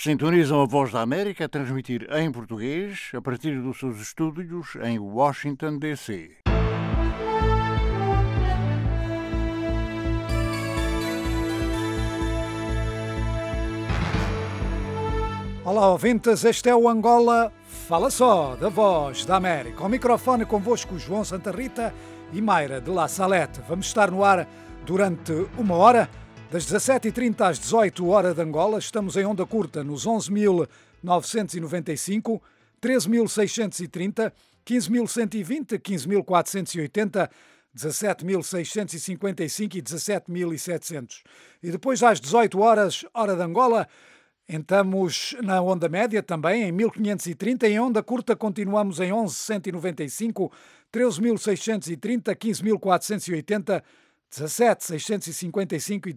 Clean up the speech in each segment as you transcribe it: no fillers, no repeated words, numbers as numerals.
Sintonizam a Voz da América a transmitir em português a partir dos seus estúdios em Washington, D.C. Olá, ouvintes, este é o Angola Fala Só, da Voz da América. Ao microfone convosco João Santa Rita e Mayra de La Salete. Vamos estar no ar durante uma hora, das 17h30 às 18h de Angola. Estamos em onda curta nos 11.995, 13.630, 15.120, 15.480, 17.655 e 17.700. E depois às 18h, hora de Angola, entramos na onda média também em 1530, em onda curta continuamos em 11.195, 13.630, 15.480, 17.655 e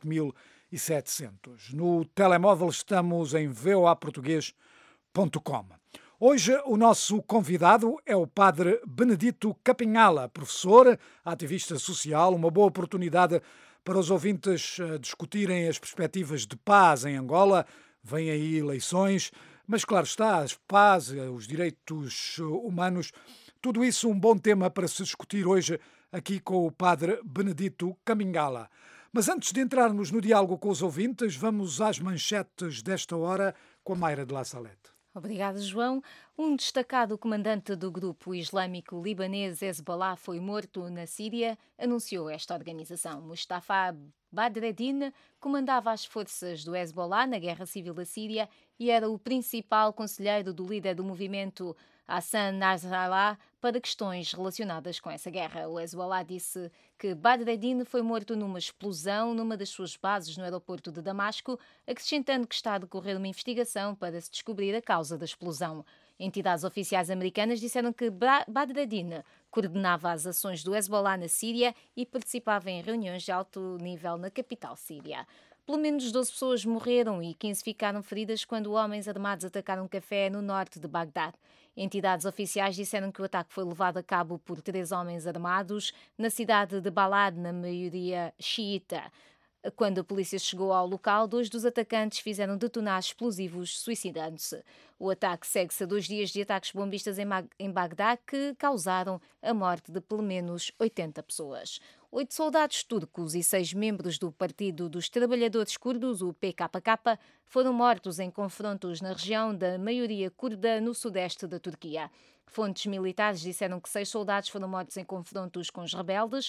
17.700. No telemóvel estamos em voaportugues.com. Hoje o nosso convidado é o padre Benedito Capinhala, professor, ativista social, uma boa oportunidade para os ouvintes discutirem as perspectivas de paz em Angola. Vêm aí eleições, mas claro está, a paz, os direitos humanos, tudo isso um bom tema para se discutir hoje aqui com o padre Benedito Capinhala. Mas antes de entrarmos no diálogo com os ouvintes, vamos às manchetes desta hora com a Mayra de La Salete. Obrigada, João. Um destacado comandante do grupo islâmico libanês Hezbollah foi morto na Síria, anunciou esta organização. Mustafa Badreddine comandava as forças do Hezbollah na guerra civil da Síria e era o principal conselheiro do líder do movimento Hassan Nasrallah para questões relacionadas com essa guerra. O Hezbollah disse que Badreddine foi morto numa explosão numa das suas bases no aeroporto de Damasco, acrescentando que está a decorrer uma investigação para se descobrir a causa da explosão. Entidades oficiais americanas disseram que Badreddine coordenava as ações do Hezbollah na Síria e participava em reuniões de alto nível na capital síria. Pelo menos 12 pessoas morreram e 15 ficaram feridas quando homens armados atacaram um café no norte de Bagdad. Entidades oficiais disseram que o ataque foi levado a cabo por 3 homens armados na cidade de Balad, na maioria xiita. Quando a polícia chegou ao local, 2 dos atacantes fizeram detonar explosivos, suicidando-se. O ataque segue-se a 2 dias de ataques bombistas em Bagdá que causaram a morte de pelo menos 80 pessoas. 8 soldados turcos e 6 membros do Partido dos Trabalhadores Curdos, o PKK, foram mortos em confrontos na região da maioria curda no sudeste da Turquia. Fontes militares disseram que 6 soldados foram mortos em confrontos com os rebeldes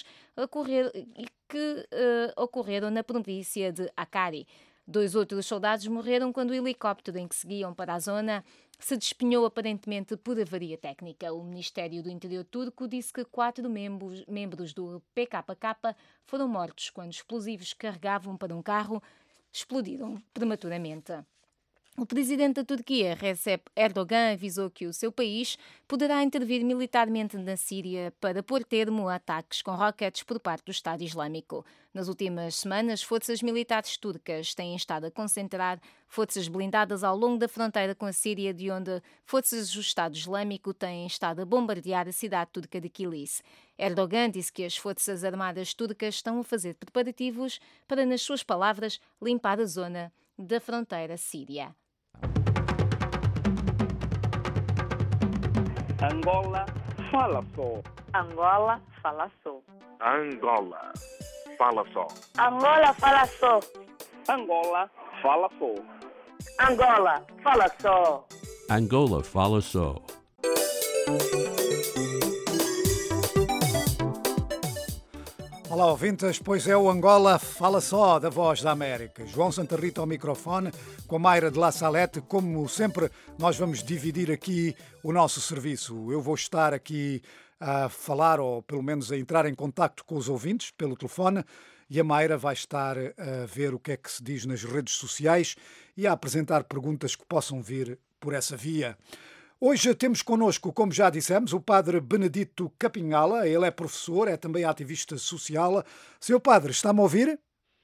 que ocorreram na província de Hakkari. 2 outros soldados morreram quando o helicóptero em que seguiam para a zona se despenhou aparentemente por avaria técnica. O Ministério do Interior turco disse que 4 membros do PKK foram mortos quando explosivos que carregavam para um carro explodiram prematuramente. O presidente da Turquia, Recep Erdogan, avisou que o seu país poderá intervir militarmente na Síria para pôr termo a ataques com roquetes por parte do Estado Islâmico. Nas últimas semanas, forças militares turcas têm estado a concentrar forças blindadas ao longo da fronteira com a Síria, de onde forças do Estado Islâmico têm estado a bombardear a cidade turca de Kilis. Erdogan disse que as forças armadas turcas estão a fazer preparativos para, nas suas palavras, limpar a zona da fronteira síria. Angola Fala Só. Angola Fala Só. Angola Fala Só. Angola Fala Só. Angola Fala Só. Angola Fala Só. Angola Fala Só. Olá, ouvintes, pois é o Angola Fala Só, da Voz da América. João Santa Rita ao microfone, com a Mayra de La Salete. Como sempre, nós vamos dividir aqui o nosso serviço. Eu vou estar aqui a falar, ou pelo menos a entrar em contacto com os ouvintes pelo telefone, e a Mayra vai estar a ver o que é que se diz nas redes sociais e a apresentar perguntas que possam vir por essa via. Hoje temos connosco, como já dissemos, o padre Benedito Capinhala. Ele é professor, é também ativista social. Seu padre, está-me a ouvir?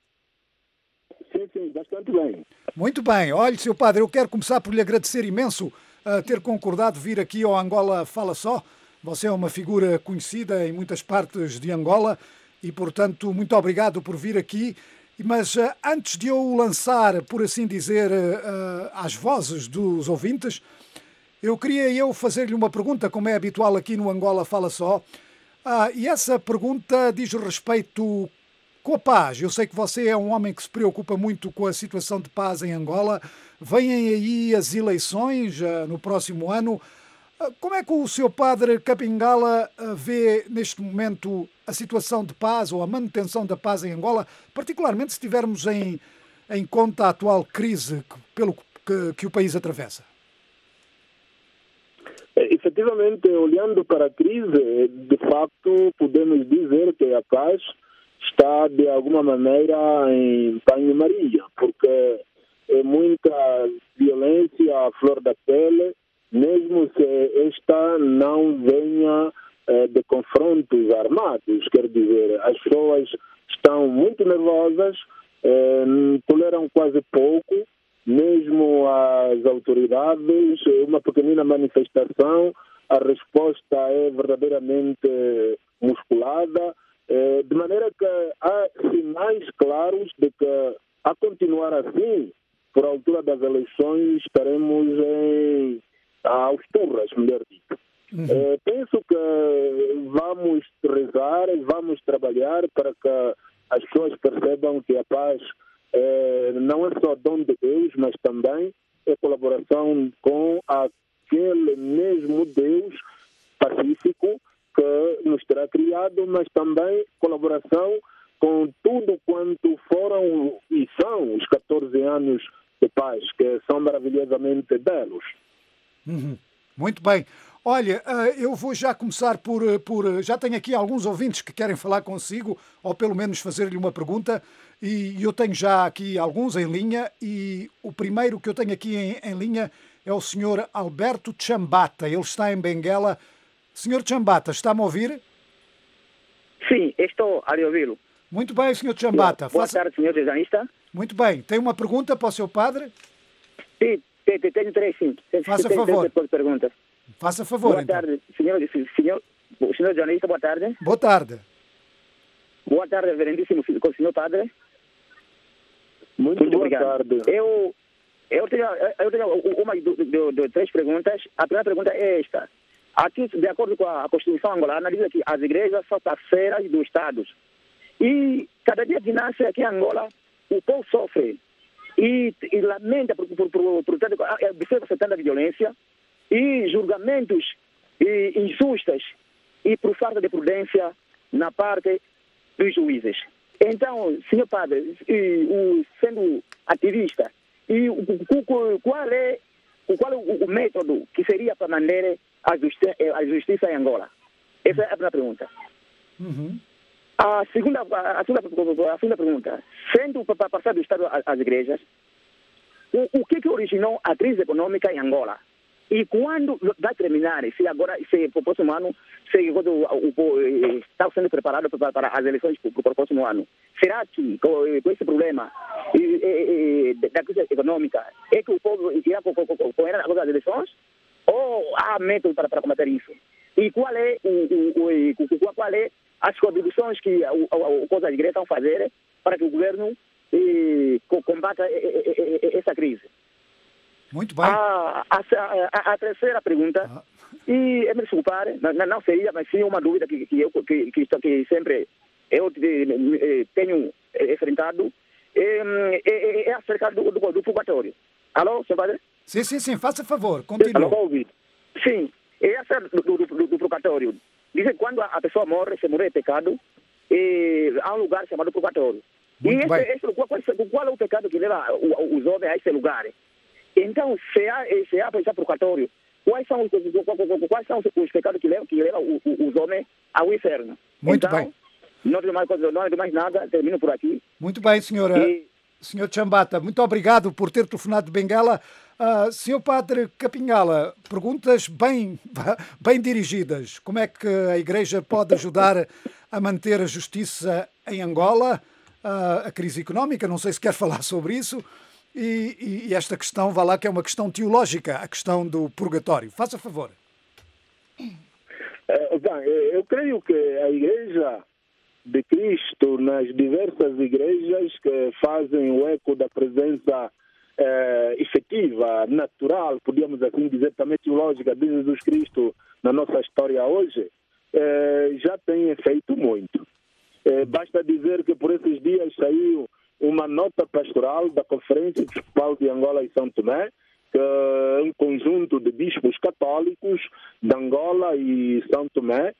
Sim, bastante bem. Muito bem. Olhe, seu padre, eu quero começar por lhe agradecer imenso ter concordado vir aqui ao Angola Fala Só. Você é uma figura conhecida em muitas partes de Angola e, portanto, muito obrigado por vir aqui. Mas antes de eu o lançar, por assim dizer, às vozes dos ouvintes, eu queria fazer-lhe uma pergunta, como é habitual aqui no Angola Fala Só. E essa pergunta diz respeito com a paz. Eu sei que você é um homem que se preocupa muito com a situação de paz em Angola. Vêm aí as eleições no próximo ano. Como é que o seu padre Kapingala vê neste momento a situação de paz ou a manutenção da paz em Angola, particularmente se tivermos em conta a atual crise que o país atravessa? Efetivamente, olhando para a crise, de facto, podemos dizer que a paz está, de alguma maneira, em banho-maria, porque é muita violência à flor da pele, mesmo se esta não venha de confrontos armados. Quer dizer, as pessoas estão muito nervosas, toleram quase pouco, mesmo as autoridades, uma pequenina manifestação, a resposta é verdadeiramente musculada, de maneira que há sinais claros de que, a continuar assim, por altura das eleições, estaremos aos turras, melhor dito. Penso que vamos rezar, vamos trabalhar para que as pessoas percebam que a paz não é só dom de Deus, mas também é colaboração com aquele mesmo Deus pacífico que nos terá criado, mas também colaboração com tudo quanto foram e são os 14 anos de paz, que são maravilhosamente belos. Muito bem. Olha, eu vou já começar por... Já tenho aqui alguns ouvintes que querem falar consigo, ou pelo menos fazer-lhe uma pergunta, e eu tenho já aqui alguns em linha, e o primeiro que eu tenho aqui em linha é o Sr. Alberto Chambata. Ele está em Benguela. Sr. Chambata, está-me a ouvir? Sim, estou a ouvi-lo. Muito bem, Sr. Chambata. Boa tarde, Sr. jornalista. Muito bem. Tem uma pergunta para o seu padre? Sim, tenho três, sim. Faça favor. Perguntas. Faça favor, boa tarde, senhor jornalista, boa tarde. Boa tarde. Boa tarde, reverendíssimo com o senhor padre. Muito boa obrigado. Tarde. Eu tenho uma de três perguntas. A primeira pergunta é esta. Aqui, de acordo com a Constituição angolana, diz que as igrejas são parceiras dos Estados. E cada dia que nasce aqui em Angola, o povo sofre e lamenta por tanta violência e julgamentos injustos e por falta de prudência na parte dos juízes. Então, senhor padre, sendo ativista, qual é o método que seria para manter a justiça em Angola? Essa é a primeira pergunta. A segunda pergunta, sendo para passar do Estado às igrejas, o que originou a crise econômica em Angola? E quando vai terminar? Se agora, para o próximo ano, está sendo preparado para as eleições para o próximo ano. Será que, com esse problema da crise econômica, é que o povo irá correr as eleições? Ou há método para combater isso? E qual é as contribuições que as igrejas estão a fazer para que o governo combata essa crise? Muito bem. A terceira pergunta, e me desculpar, não seria, mas sim uma dúvida que sempre eu tenho enfrentado, é acerca do purgatório. Alô, senhor padre? Sim, faça favor, continue. Alô, sim, é acerca do purgatório. Dizem que quando a pessoa morre, se morrer é pecado, há um lugar chamado purgatório. Muito bem. Qual é o pecado que leva os homens a esse lugar? Então, se há esse purgatório, quais são os pecados que levam os homens ao inferno? Muito então, bem. Não tem mais nada, termino por aqui. Muito bem, senhora. Senhor Chambata, muito obrigado por ter telefonado de Benguela. Senhor Padre Kapingala, perguntas bem dirigidas. Como é que a Igreja pode ajudar a manter a justiça em Angola? A crise económica, não sei se quer falar sobre isso. E esta questão, vá lá, que é uma questão teológica, a questão do purgatório. Faça favor. Eu creio que a Igreja de Cristo nas diversas igrejas que fazem o eco da presença efetiva, natural, podíamos assim dizer, também teológica de Jesus Cristo na nossa história hoje, já tem feito muito. Basta dizer que por esses dias saiu uma nota pastoral da Conferência Episcopal de Angola e São Tomé, que é um conjunto de bispos católicos de Angola e São Tomé,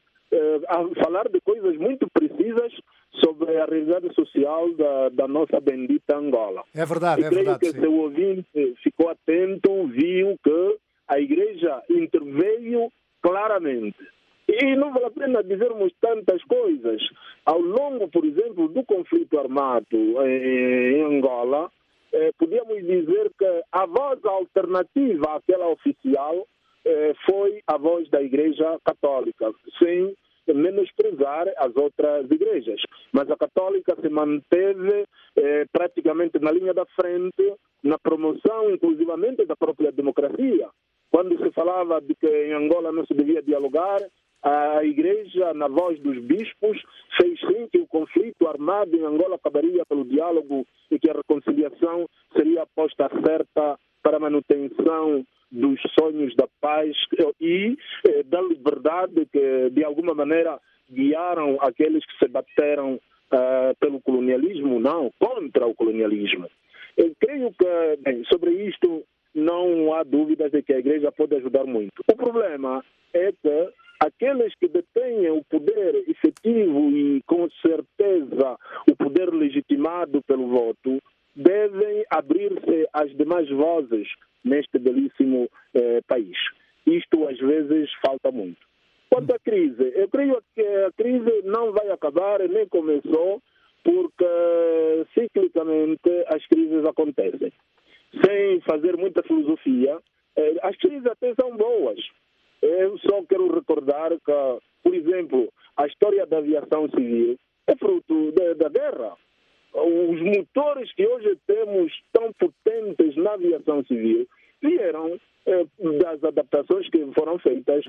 a falar de coisas muito precisas sobre a realidade social da nossa bendita Angola. É verdade, e creio que sim. Se o ouvinte ficou atento, viu que a Igreja interveio claramente. E não vale a pena dizermos tantas coisas. Ao longo, por exemplo, do conflito armado em Angola, podíamos dizer que a voz alternativa àquela oficial foi a voz da Igreja Católica, sem menosprezar as outras igrejas. Mas a Católica se manteve praticamente na linha da frente, na promoção, inclusivamente, da própria democracia. Quando se falava de que em Angola não se devia dialogar, a Igreja, na voz dos bispos, fez sim que o conflito armado em Angola acabaria pelo diálogo e que a reconciliação seria posta certa para a manutenção dos sonhos da paz e da liberdade que, de alguma maneira, guiaram aqueles que se bateram pelo colonialismo, não, contra o colonialismo. Eu creio que, bem, sobre isto, não há dúvidas de que a Igreja pode ajudar muito. O problema é que aqueles que detêm o poder efetivo e, com certeza, o poder legitimado pelo voto, devem abrir-se às demais vozes neste belíssimo país. Isto, às vezes, falta muito. Quanto à crise, eu creio que a crise não vai acabar, nem começou, porque, ciclicamente, as crises acontecem. Sem fazer muita filosofia, as crises até são boas. Eu só quero recordar que, por exemplo, a história da aviação civil é fruto da guerra. Os motores que hoje temos tão potentes na aviação civil vieram das adaptações que foram feitas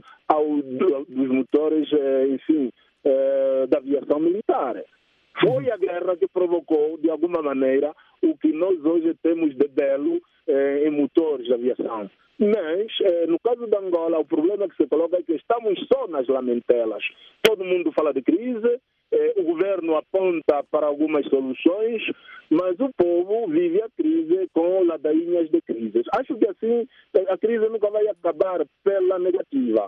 dos motores, enfim, da aviação militar. Foi a guerra que provocou, de alguma maneira, o que nós hoje temos de belo em motores de aviação. Mas, no caso de Angola, o problema que se coloca é que estamos só nas lamentelas. Todo mundo fala de crise, o governo aponta para algumas soluções, mas o povo vive a crise com ladainhas de crises. Acho que assim a crise nunca vai acabar pela negativa.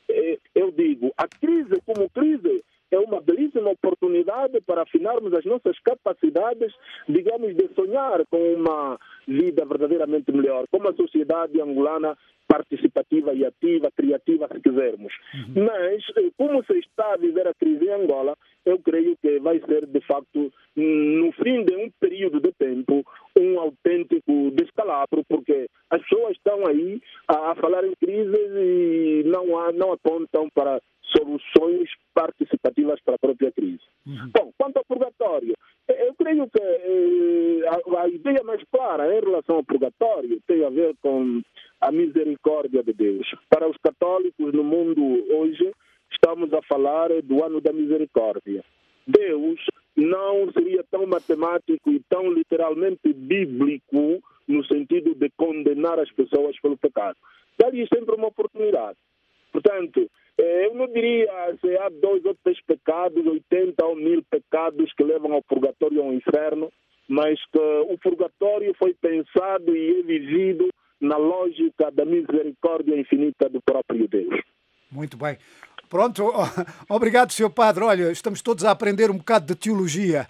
Eu digo, a crise como crise é uma belíssima oportunidade para afinarmos as nossas capacidades, digamos, de sonhar com uma vida verdadeiramente melhor, com uma sociedade angolana participativa e ativa, criativa, se quisermos. Mas, como se está a viver a crise em Angola, eu creio que vai ser, de facto, no fim de um período de tempo, um autêntico descalabro, porque as pessoas estão aí a falar em crises e não apontam para soluções participativas para a própria crise. Bom, quanto ao purgatório, eu creio que a ideia mais clara em relação ao purgatório tem a ver com a misericórdia de Deus. Para os católicos no mundo hoje, estamos a falar do ano da misericórdia. Deus não seria tão matemático e tão literalmente bíblico no sentido de condenar as pessoas pelo pecado. Dá-lhes sempre uma oportunidade. Portanto, eu não diria se há 2 ou 3 pecados, 80 ou 1000 pecados que levam ao purgatório ou ao inferno, mas que o purgatório foi pensado e é vivido na lógica da misericórdia infinita do próprio Deus. Muito bem. Pronto, obrigado, Sr. Padre. Olha, estamos todos a aprender um bocado de teologia.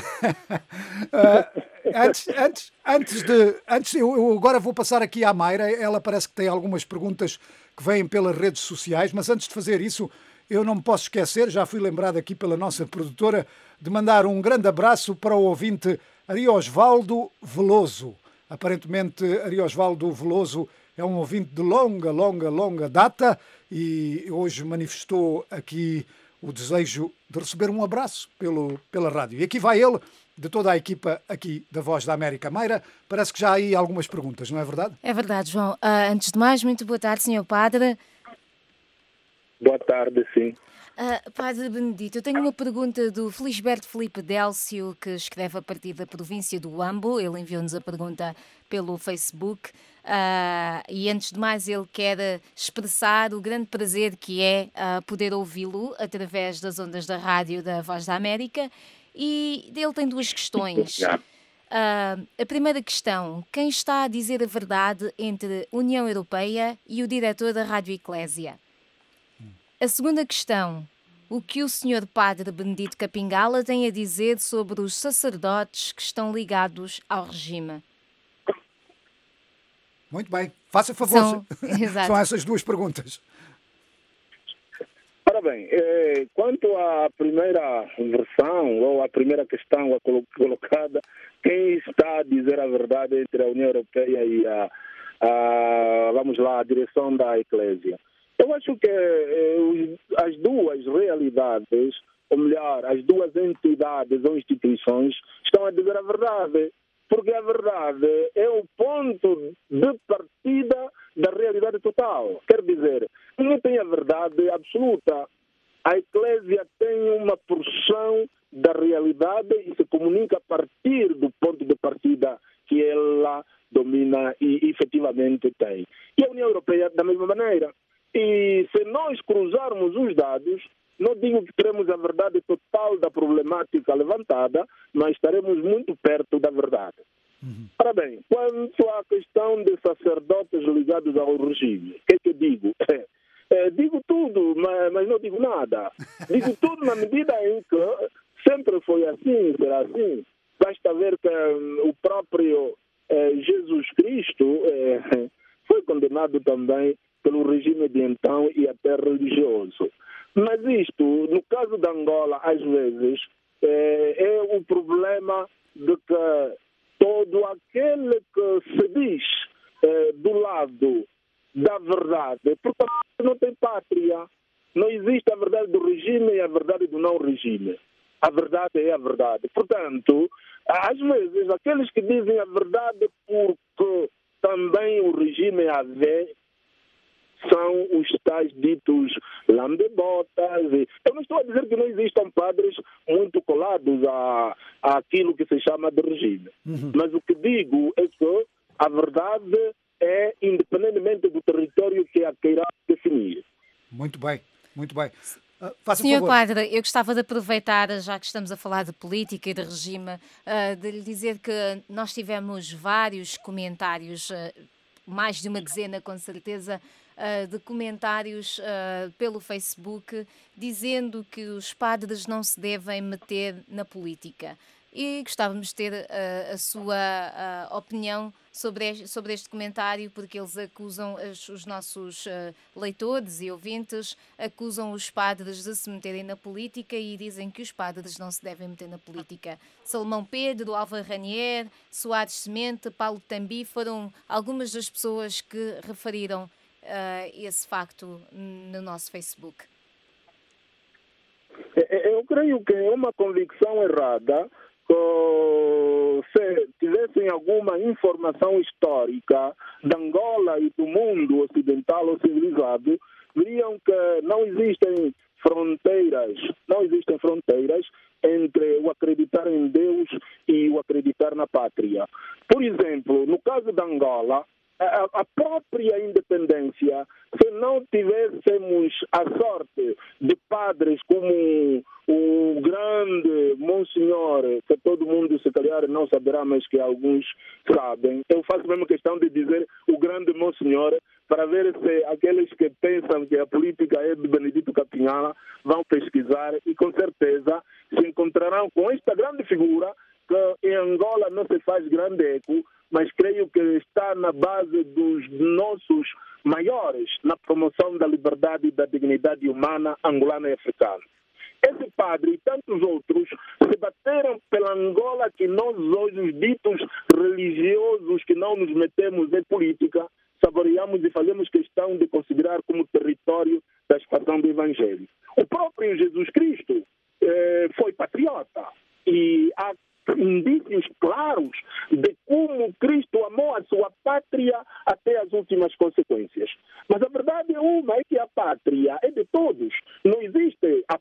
Eu agora vou passar aqui à Mayra. Ela parece que tem algumas perguntas que vêm pelas redes sociais, mas antes de fazer isso, eu não me posso esquecer, já fui lembrado aqui pela nossa produtora, de mandar um grande abraço para o ouvinte Ariosvaldo Veloso. Aparentemente, Ariosvaldo Veloso é um ouvinte de longa data e hoje manifestou aqui o desejo de receber um abraço pela rádio. E aqui vai ele, de toda a equipa aqui da Voz da América. Mayra, parece que já há aí algumas perguntas, não é verdade? É verdade, João. Antes de mais, muito boa tarde, Sr. Padre. Boa tarde, sim. Padre Benedito, eu tenho uma pergunta do Felisberto Filipe Délcio, que escreve a partir da província do Huambo. Ele enviou-nos a pergunta pelo Facebook. E antes de mais ele quer expressar o grande prazer que é poder ouvi-lo através das ondas da rádio da Voz da América. E ele tem duas questões. A primeira questão: quem está a dizer a verdade entre a União Europeia e o diretor da Rádio Eclésia? A segunda questão: o que o Sr. Padre Benedito Capingala tem a dizer sobre os sacerdotes que estão ligados ao regime? Muito bem, faça favor. Exato. São essas duas perguntas. Ora bem, quanto à primeira versão, ou à primeira questão colocada, quem está a dizer a verdade entre a União Europeia e a direção da Eclésia? Eu acho que as duas realidades, ou melhor, as duas entidades ou instituições estão a dizer a verdade, porque a verdade é o ponto de partida da realidade total. Quer dizer, não tem a verdade absoluta. A Eclésia tem uma porção da realidade e se comunica a partir do ponto de partida que ela domina e efetivamente tem. E a União Europeia da mesma maneira. E se nós cruzarmos os dados, não digo que teremos a verdade total da problemática levantada, mas estaremos muito perto da verdade. Ora bem, quanto à questão de sacerdotes ligados ao regime, o que é que eu digo? Digo tudo, mas não digo nada. Digo tudo na medida em que sempre foi assim, será assim. Basta ver que o próprio Jesus Cristo foi condenado também pelo regime de então e até religioso. Mas isto, no caso de Angola, às vezes, é o problema de que todo aquele que se diz do lado da verdade, porque não tem pátria. Não existe a verdade do regime e a verdade do não regime. A verdade é a verdade. Portanto, às vezes, aqueles que dizem a verdade porque também o regime a vê, são os tais ditos lambebotas. Eu não estou a dizer que não existam padres muito colados àquilo que se chama de regime. Mas o que digo é que a verdade é independentemente do território que a queira definir. Muito bem, muito bem. Faça Senhor favor. Padre, eu gostava de aproveitar, já que estamos a falar de política e de regime, de lhe dizer que nós tivemos vários comentários, mais de uma dezena com certeza, de comentários pelo Facebook dizendo que os padres não se devem meter na política. E gostávamos de ter a sua opinião sobre este comentário, porque eles acusam os nossos leitores e ouvintes, acusam os padres de se meterem na política e dizem que os padres não se devem meter na política. Salomão Pedro, Álvaro Ranier, Soares Semente, Paulo Tambi foram algumas das pessoas que referiram esse facto no nosso Facebook. Eu creio que é uma convicção errada. Se tivessem alguma informação histórica de Angola e do mundo ocidental ou civilizado, veriam que não existem fronteiras entre o acreditar em Deus e o acreditar na pátria. Por exemplo, no caso de Angola, a própria independência, se não tivéssemos a sorte de padres como o grande Monsenhor, que todo mundo se calhar não saberá, mas que alguns sabem, eu faço mesmo questão de dizer o grande Monsenhor, para ver se aqueles que pensam que a política é de Benedito Capingala vão pesquisar e com certeza se encontrarão com esta grande figura que em Angola não se faz grande eco, mas creio que está na base dos nossos maiores na promoção da liberdade e da dignidade humana angolana e africana. Esse padre e tantos outros se bateram pela Angola que nós hoje, os ditos religiosos que não nos metemos em política, saboreamos e fazemos questão de considerar como território da expansão do Evangelho. O próprio Jesus Cristo foi patriota e há indícios claros de como Cristo amou a sua pátria até as últimas consequências. Mas a verdade é que a pátria é de todos. Não existe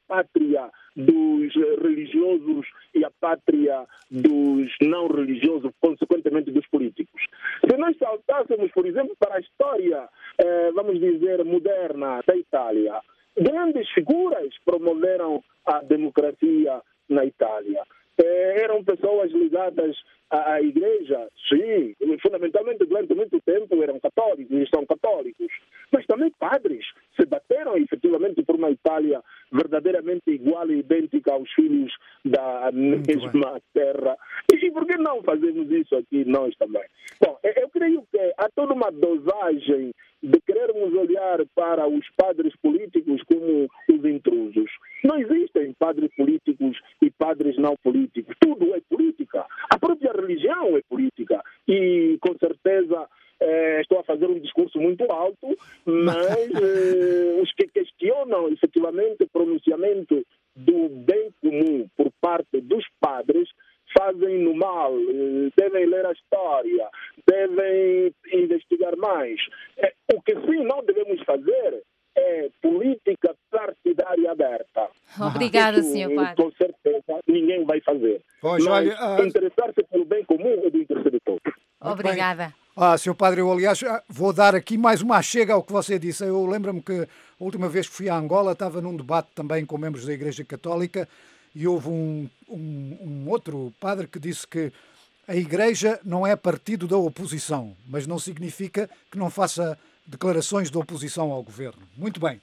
por exemplo, para a história, vamos dizer, moderna da Itália, grandes figuras promoveram a democracia na Itália. Eram pessoas ligadas à igreja, sim, fundamentalmente durante muito tempo eram católicos e são católicos, mas também padres se bateram efetivamente por uma Itália verdadeiramente igual e idêntica aos filhos da mesma terra. E por que não fazemos isso aqui nós também? Bom, eu creio que há toda uma dosagem de querermos olhar para os padres políticos como os intrusos. Não existem padres políticos e padres não políticos. Tudo é política. A própria religião é política. E, com certeza, estou a fazer um discurso muito alto, mas os que questionam, efetivamente, o pronunciamento do bem comum por parte dos padres fazem no mal, devem ler a história, devem investigar mais. O que sim não devemos fazer é política partidária aberta. Obrigada, Isso, Sr. Padre. com certeza, ninguém vai fazer. Pois, Mas olha, interessar-se pelo bem comum é do interesse de todos. Obrigada. Sr. Padre, eu aliás vou dar aqui mais uma chega ao que você disse. Eu lembro-me que a última vez que fui a Angola estava num debate também com membros da Igreja Católica e houve um outro padre que disse que a Igreja não é partido da oposição, mas não significa que não faça declarações de oposição ao governo. Muito bem.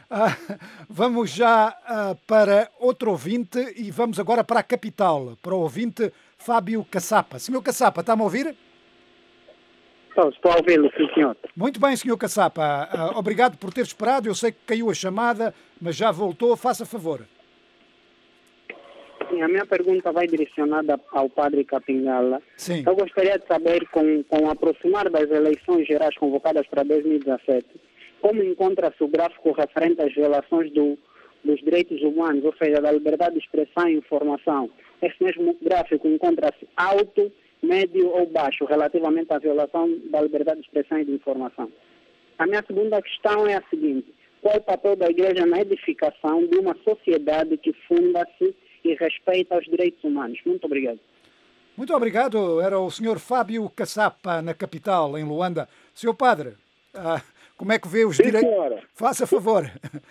Vamos já para outro ouvinte e vamos agora para a capital, para o ouvinte Fábio Caçapa. Senhor Caçapa, está-me a ouvir? Estou a ouvi-lo, sim, senhor. Muito bem, senhor Caçapa. Obrigado por ter esperado. Eu sei que caiu a chamada, mas já voltou. Faça favor. Sim, a minha pergunta vai direcionada ao padre Capingala. Sim. Eu gostaria de saber, com o aproximar das eleições gerais convocadas para 2017, como encontra-se o gráfico referente às violações dos direitos humanos, ou seja, da liberdade de expressão e informação. Esse mesmo gráfico encontra-se alto, médio ou baixo relativamente à violação da liberdade de expressão e de informação. A minha segunda questão é a seguinte: qual é o papel da Igreja na edificação de uma sociedade que funda-se e respeita os direitos humanos? Muito obrigado. Muito obrigado. Era o senhor Fábio Caçapa, na capital, em Luanda. Senhor Padre, como é que vê os direitos? Faça favor.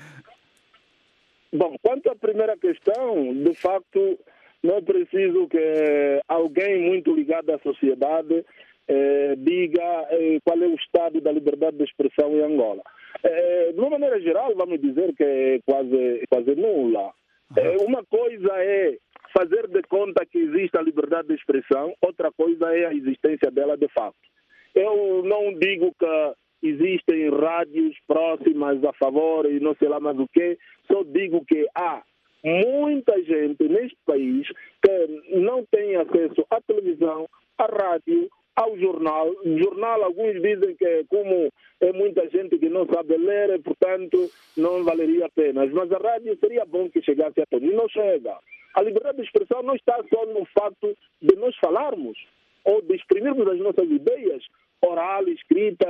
Bom, quanto à primeira questão, de facto, não é preciso que alguém muito ligado à sociedade diga qual é o estado da liberdade de expressão em Angola. De uma maneira geral, vamos dizer que é quase nula. Uma coisa é fazer de conta que existe a liberdade de expressão, outra coisa é a existência dela de facto. Eu não digo que existem rádios próximas a favor e não sei lá mais o quê, só digo que há muita gente neste país que não tem acesso à televisão, à rádio, ao jornal. Jornal, alguns dizem que como é muita gente que não sabe ler, portanto não valeria a pena. Mas a rádio seria bom que chegasse a todos. E não chega. A liberdade de expressão não está só no fato de nós falarmos ou de exprimirmos as nossas ideias, oral, escrita,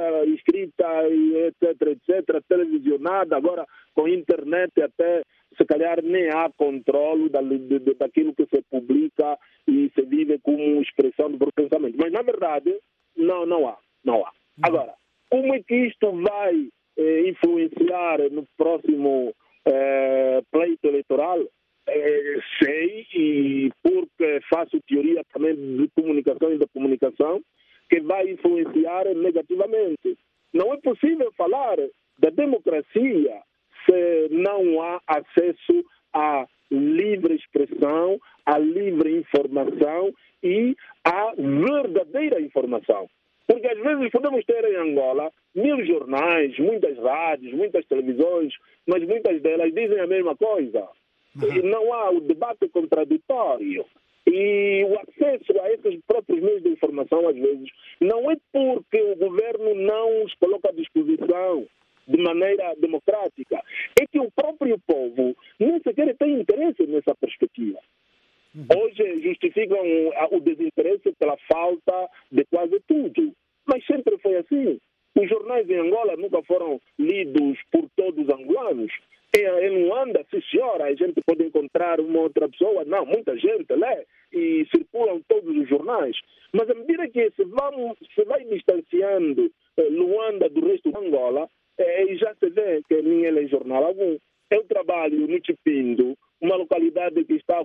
etc., televisionada, agora com internet até, se calhar nem há controle daquilo que se publica e se vive como expressão do próprio pensamento. Mas, na verdade, não há. Agora, como é que isto vai influenciar no próximo pleito eleitoral? Sei, e porque faço teoria também de comunicação e da comunicação, que vai influenciar negativamente. Não é possível falar da democracia se não há acesso à livre expressão, à livre informação e à verdadeira informação. Porque às vezes podemos ter em Angola 1000 jornais, muitas rádios, muitas televisões, mas muitas delas dizem a mesma coisa. E não há o debate contraditório. E o acesso a esses próprios meios de informação, às vezes, não é porque o governo não os coloca à disposição de maneira democrática. É que o próprio povo nem sequer tem interesse nessa perspectiva. Hoje justificam o desinteresse pela falta de quase tudo. Mas sempre foi assim. Os jornais em Angola nunca foram lidos por todos os angolanos. Em Luanda, sim senhora, a gente pode encontrar uma outra pessoa. Não, muita gente lê e circulam todos os jornais. Mas à medida que se vai distanciando Luanda, do resto de Angola, e já se vê que ninguém lê jornal algum. Eu trabalho no Chipindo, uma localidade que está a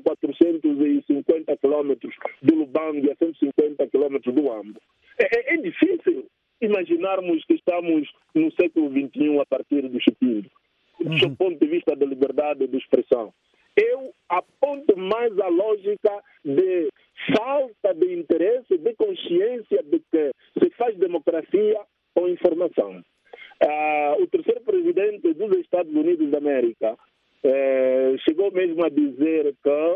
450 quilômetros do Lubango e a 150 quilômetros do Ambo. É difícil imaginarmos que estamos no século XXI a partir do Chipindo, do ponto de vista da liberdade de expressão. Eu aponto mais a lógica de falta de interesse, de consciência de que se faz democracia com informação. O terceiro presidente dos Estados Unidos da América chegou mesmo a dizer que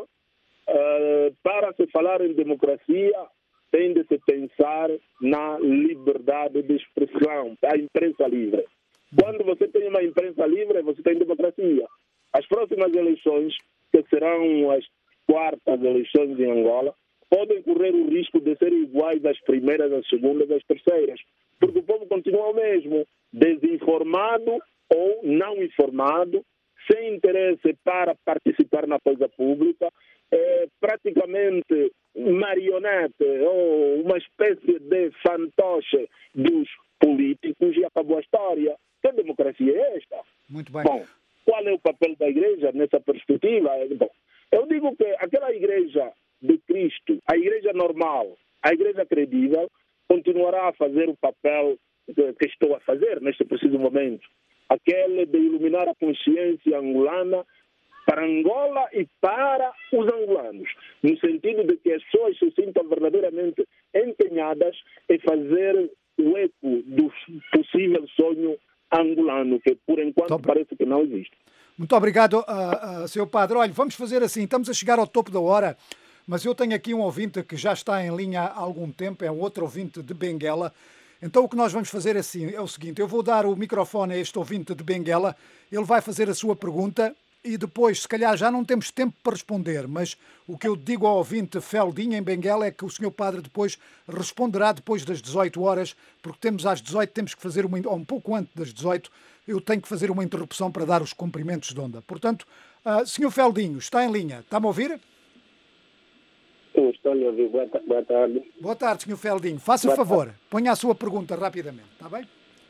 para se falar em democracia tem de se pensar na liberdade de expressão, a imprensa livre. Quando você tem uma imprensa livre, você tem democracia. As próximas eleições, que serão as quartas eleições em Angola, podem correr o risco de serem iguais às primeiras, às segundas, às terceiras, porque o povo continua o mesmo, desinformado ou não informado, sem interesse para participar na coisa pública, praticamente marionete ou uma espécie de fantoche dos políticos, e acabou a história. Que democracia é esta? Muito bem. Bom, qual é o papel da igreja nessa perspectiva? Bom, eu digo que aquela igreja de Cristo, a igreja normal, a igreja credível, continuará a fazer o papel que estou a fazer neste preciso momento. Aquele de iluminar a consciência angolana para Angola e para os angolanos, no sentido de que as pessoas se sintam verdadeiramente empenhadas em fazer o eco do possível sonho angolano, que por enquanto parece que não existe. Muito obrigado, Sr. Padre. Olha, vamos fazer assim, estamos a chegar ao topo da hora, mas eu tenho aqui um ouvinte que já está em linha há algum tempo, é um outro ouvinte de Benguela. Então o que nós vamos fazer assim, é o seguinte, eu vou dar o microfone a este ouvinte de Benguela, ele vai fazer a sua pergunta e depois, se calhar, já não temos tempo para responder, mas o que eu digo ao ouvinte Feldinho em Benguela é que o Sr. Padre depois responderá depois das 18 horas, porque temos às 18, temos que fazer ou um pouco antes das 18, eu tenho que fazer uma interrupção para dar os cumprimentos de onda. Portanto, Sr. Feldinho, está em linha, está-me a ouvir? Estou a ouvir, boa tarde. Boa tarde, Sr. Feldinho, faça o favor, ponha a sua pergunta rapidamente, está bem?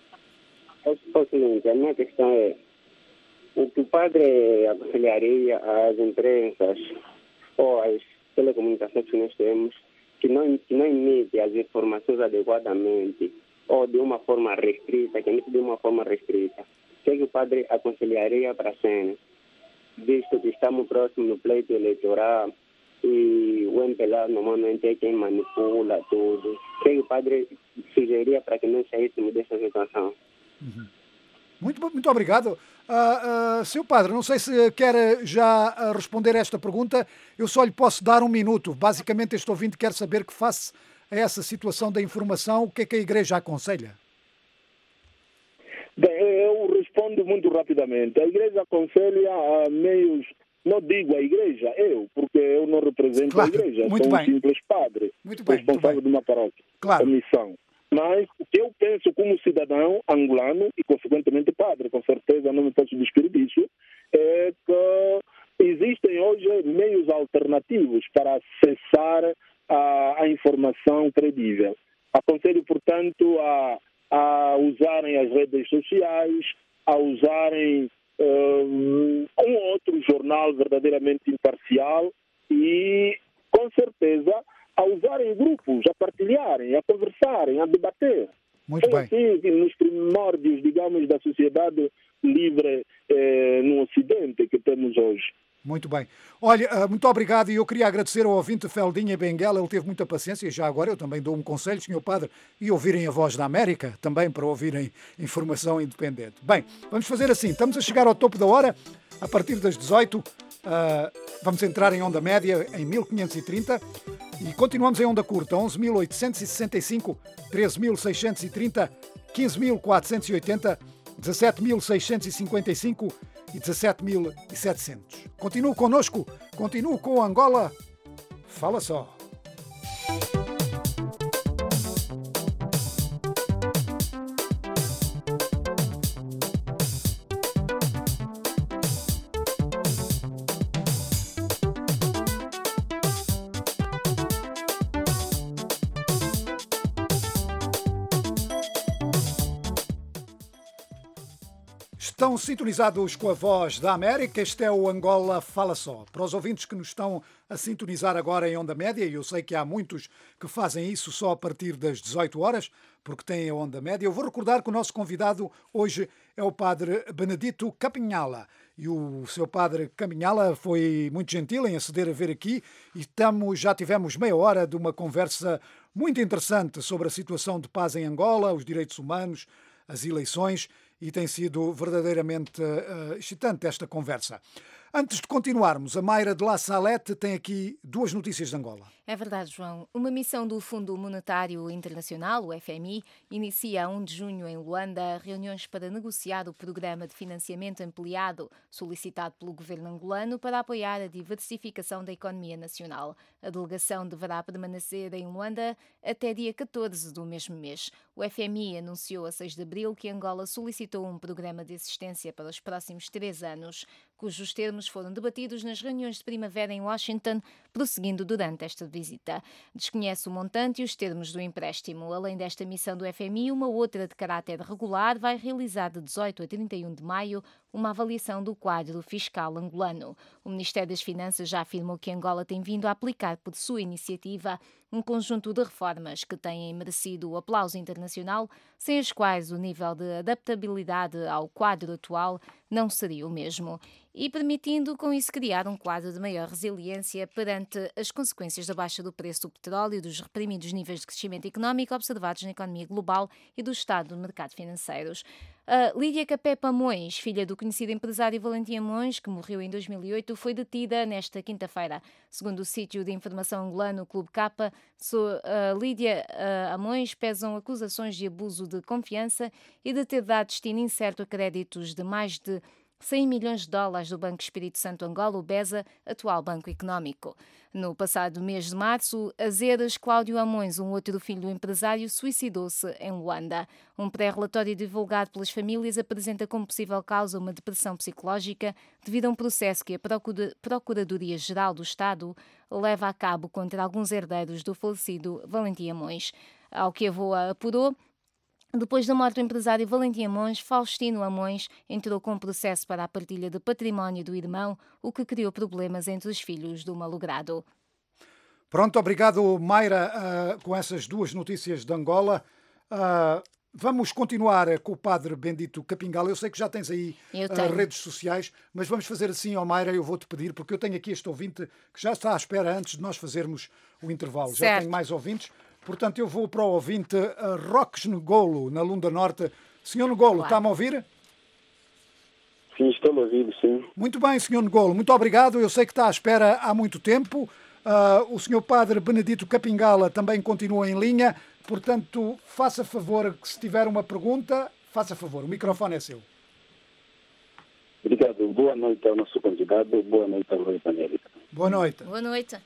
É o seguinte, a minha questão é, o que o padre aconselharia às empresas ou às telecomunicações que nós temos que não emitem as informações adequadamente ou de uma forma restrita, que emite de uma forma restrita. O que o padre aconselharia para a cena? Visto que estamos próximos do pleito eleitoral e o MPLA normalmente é quem manipula tudo. O que o padre sugeriria para que nós saíssemos dessa situação? Uhum. Muito obrigado. Sr. Padre, não sei se quer já responder a esta pergunta, eu só lhe posso dar um minuto. Basicamente, este ouvinte quer saber que, face a essa situação da informação, o que é que a Igreja aconselha? Bem, eu respondo muito rapidamente. A Igreja aconselha a meios, não digo a Igreja, porque eu não represento a Igreja, sou um simples padre, responsável de uma paróquia, a missão. Mas o que eu penso como cidadão angolano e, consequentemente, padre, com certeza não me posso despedir disso, é que existem hoje meios alternativos para acessar a informação credível. Aconselho, portanto, a usarem as redes sociais, a usarem um outro jornal verdadeiramente imparcial e, com certeza, a usarem grupos, a partilharem, a conversarem, a debater. Muito bem. Assim, nos primórdios, digamos, da sociedade livre no Ocidente que temos hoje. Muito bem. Olha, muito obrigado, e eu queria agradecer ao ouvinte Feldinho em Benguela, ele teve muita paciência, e já agora eu também dou um conselho, Sr. Padre, e ouvirem a Voz da América, também para ouvirem informação independente. Bem, vamos fazer assim, estamos a chegar ao topo da hora, a partir das 18, vamos entrar em onda média em 1530, e continuamos em onda curta, 11.865, 13.630, 15.480, 17.655 e 17.700. Continue connosco, continue com Angola. Fala só. Estão sintonizados com a Voz da América, este é o Angola Fala Só. Para os ouvintes que nos estão a sintonizar agora em onda média, e eu sei que há muitos que fazem isso só a partir das 18 horas, porque têm a onda média, eu vou recordar que o nosso convidado hoje é o padre Benedito Capinhala. E o seu padre Capinhala foi muito gentil em aceder a vir aqui e já tivemos meia hora de uma conversa muito interessante sobre a situação de paz em Angola, os direitos humanos, as eleições, e tem sido verdadeiramente excitante esta conversa. Antes de continuarmos, a Mayra de La Salette tem aqui duas notícias de Angola. É verdade, João. Uma missão do Fundo Monetário Internacional, o FMI, inicia a 1 de junho em Luanda reuniões para negociar o programa de financiamento ampliado solicitado pelo governo angolano para apoiar a diversificação da economia nacional. A delegação deverá permanecer em Luanda até dia 14 do mesmo mês. O FMI anunciou a 6 de abril que Angola solicitou um programa de assistência para os próximos 3 anos, cujos termos foram debatidos nas reuniões de primavera em Washington, prosseguindo durante esta visita. Desconhece o montante e os termos do empréstimo. Além desta missão do FMI, uma outra de caráter regular vai realizar de 18 a 31 de maio uma avaliação do quadro fiscal angolano. O Ministério das Finanças já afirmou que Angola tem vindo a aplicar por sua iniciativa um conjunto de reformas que têm merecido o aplauso internacional, sem as quais o nível de adaptabilidade ao quadro atual não seria o mesmo, e permitindo com isso criar um quadro de maior resiliência perante as consequências da baixa do preço do petróleo e dos reprimidos níveis de crescimento económico observados na economia global e do estado do mercado financeiros. Lídia Capé Pamões, filha do conhecido empresário Valentim Amões, que morreu em 2008, foi detida nesta quinta-feira. Segundo o sítio de informação angolano Clube Capa, Lídia Amões pesam acusações de abuso de confiança e de ter dado destino incerto a créditos de mais de 100 milhões de dólares do Banco Espírito Santo Angola, o BESA, atual banco económico. No passado mês de março, Azeres Cláudio Amões, um outro filho do empresário, suicidou-se em Luanda. Um pré-relatório divulgado pelas famílias apresenta como possível causa uma depressão psicológica devido a um processo que a Procuradoria-Geral do Estado leva a cabo contra alguns herdeiros do falecido Valentim Amões. Ao que a VOA apurou, depois da morte do empresário Valentim Amões, Faustino Amões entrou com um processo para a partilha de património do irmão, o que criou problemas entre os filhos do malogrado. Pronto, obrigado, Mayra, com essas duas notícias de Angola. Vamos continuar com o padre Benedito Capinhala. Eu sei que já tens aí redes sociais, mas vamos fazer assim, Mayra, eu vou-te pedir, porque eu tenho aqui este ouvinte que já está à espera antes de nós fazermos o intervalo. Certo. Já tenho mais ouvintes. Portanto, eu vou para o ouvinte Roques Negolo, na Lunda Norte. Senhor Negolo, está-me a ouvir? Sim, estou a ouvir, sim. Muito bem, senhor Negolo, muito obrigado. Eu sei que está à espera há muito tempo. O senhor padre Benedito Capinhala também continua em linha. Portanto, faça favor, que se tiver uma pergunta, faça favor, o microfone é seu. Obrigado. Boa noite ao nosso convidado. Boa noite ao Voz da América. Boa noite. Boa noite.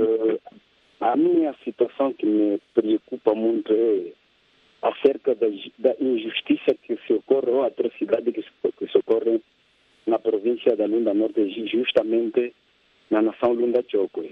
A minha situação que me preocupa muito é acerca da injustiça que se ocorre, ou atrocidade que se ocorre na província da Lunda Norte, justamente na nação Lunda Chokwe.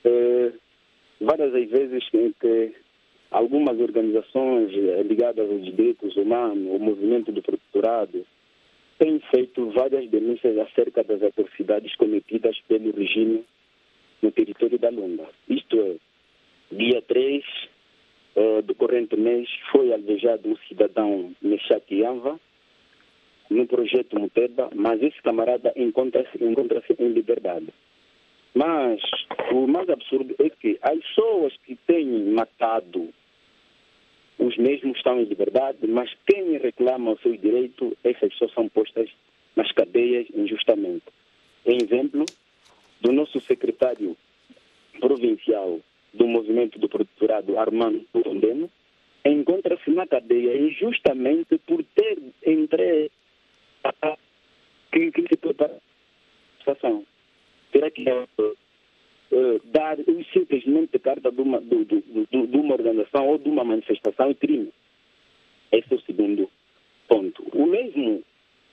Várias as vezes em que algumas organizações ligadas aos direitos humanos, o movimento do protetorado, têm feito várias denúncias acerca das atrocidades cometidas pelo regime no território da Lunda. Isto é, dia 3 do corrente mês foi alvejado um cidadão Meshaki Yamba no projeto Muteba, mas esse camarada encontra-se em liberdade. Mas o mais absurdo é que as pessoas que têm matado, os mesmos estão em liberdade, mas quem reclama o seu direito, essas pessoas são postas nas cadeias injustamente. Exemplo do nosso secretário provincial do movimento do protetorado, Armando Tondeno, encontra-se na cadeia injustamente por ter entregue que se prepara a situação. Terá que dar simplesmente carta de uma organização ou de uma manifestação é crime. Esse é o segundo ponto. O mesmo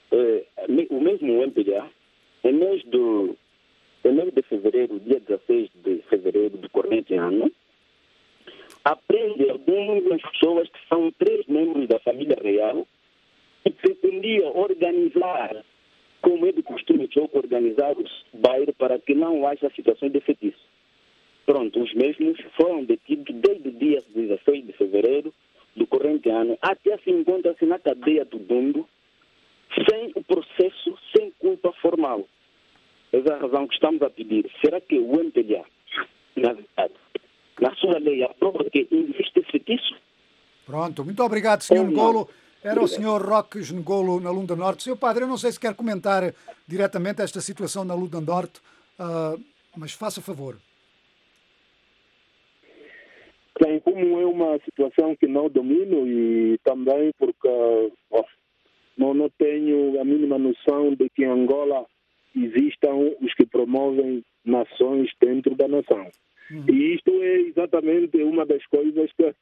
MPLA, em mês de fevereiro, dia 16 de fevereiro do corrente ano, aprende algumas pessoas que são 3 membros da família real e pretendia organizar, como é de costume organizar o bairro para que não haja situações de feitiço. Pronto, os mesmos foram detidos desde o dia 16 de fevereiro do corrente ano até se encontra-se na cadeia do Bumbo, sem o processo, sem culpa formal. Essa é a razão que estamos a pedir. Será que o MPLA, na verdade, na sua lei, aprova que existe feitiço? Pronto, muito obrigado, Sr. Ngolo. Era o Sr. Roques Ngolo, na Lunda Norte. Sr. Padre, eu não sei se quer comentar diretamente esta situação na Lunda Norte, mas faça favor. Bem, como é uma situação que não domino e também porque não tenho a mínima noção de que em Angola existam os que promovem nações dentro da nação. E isto é exatamente uma das coisas que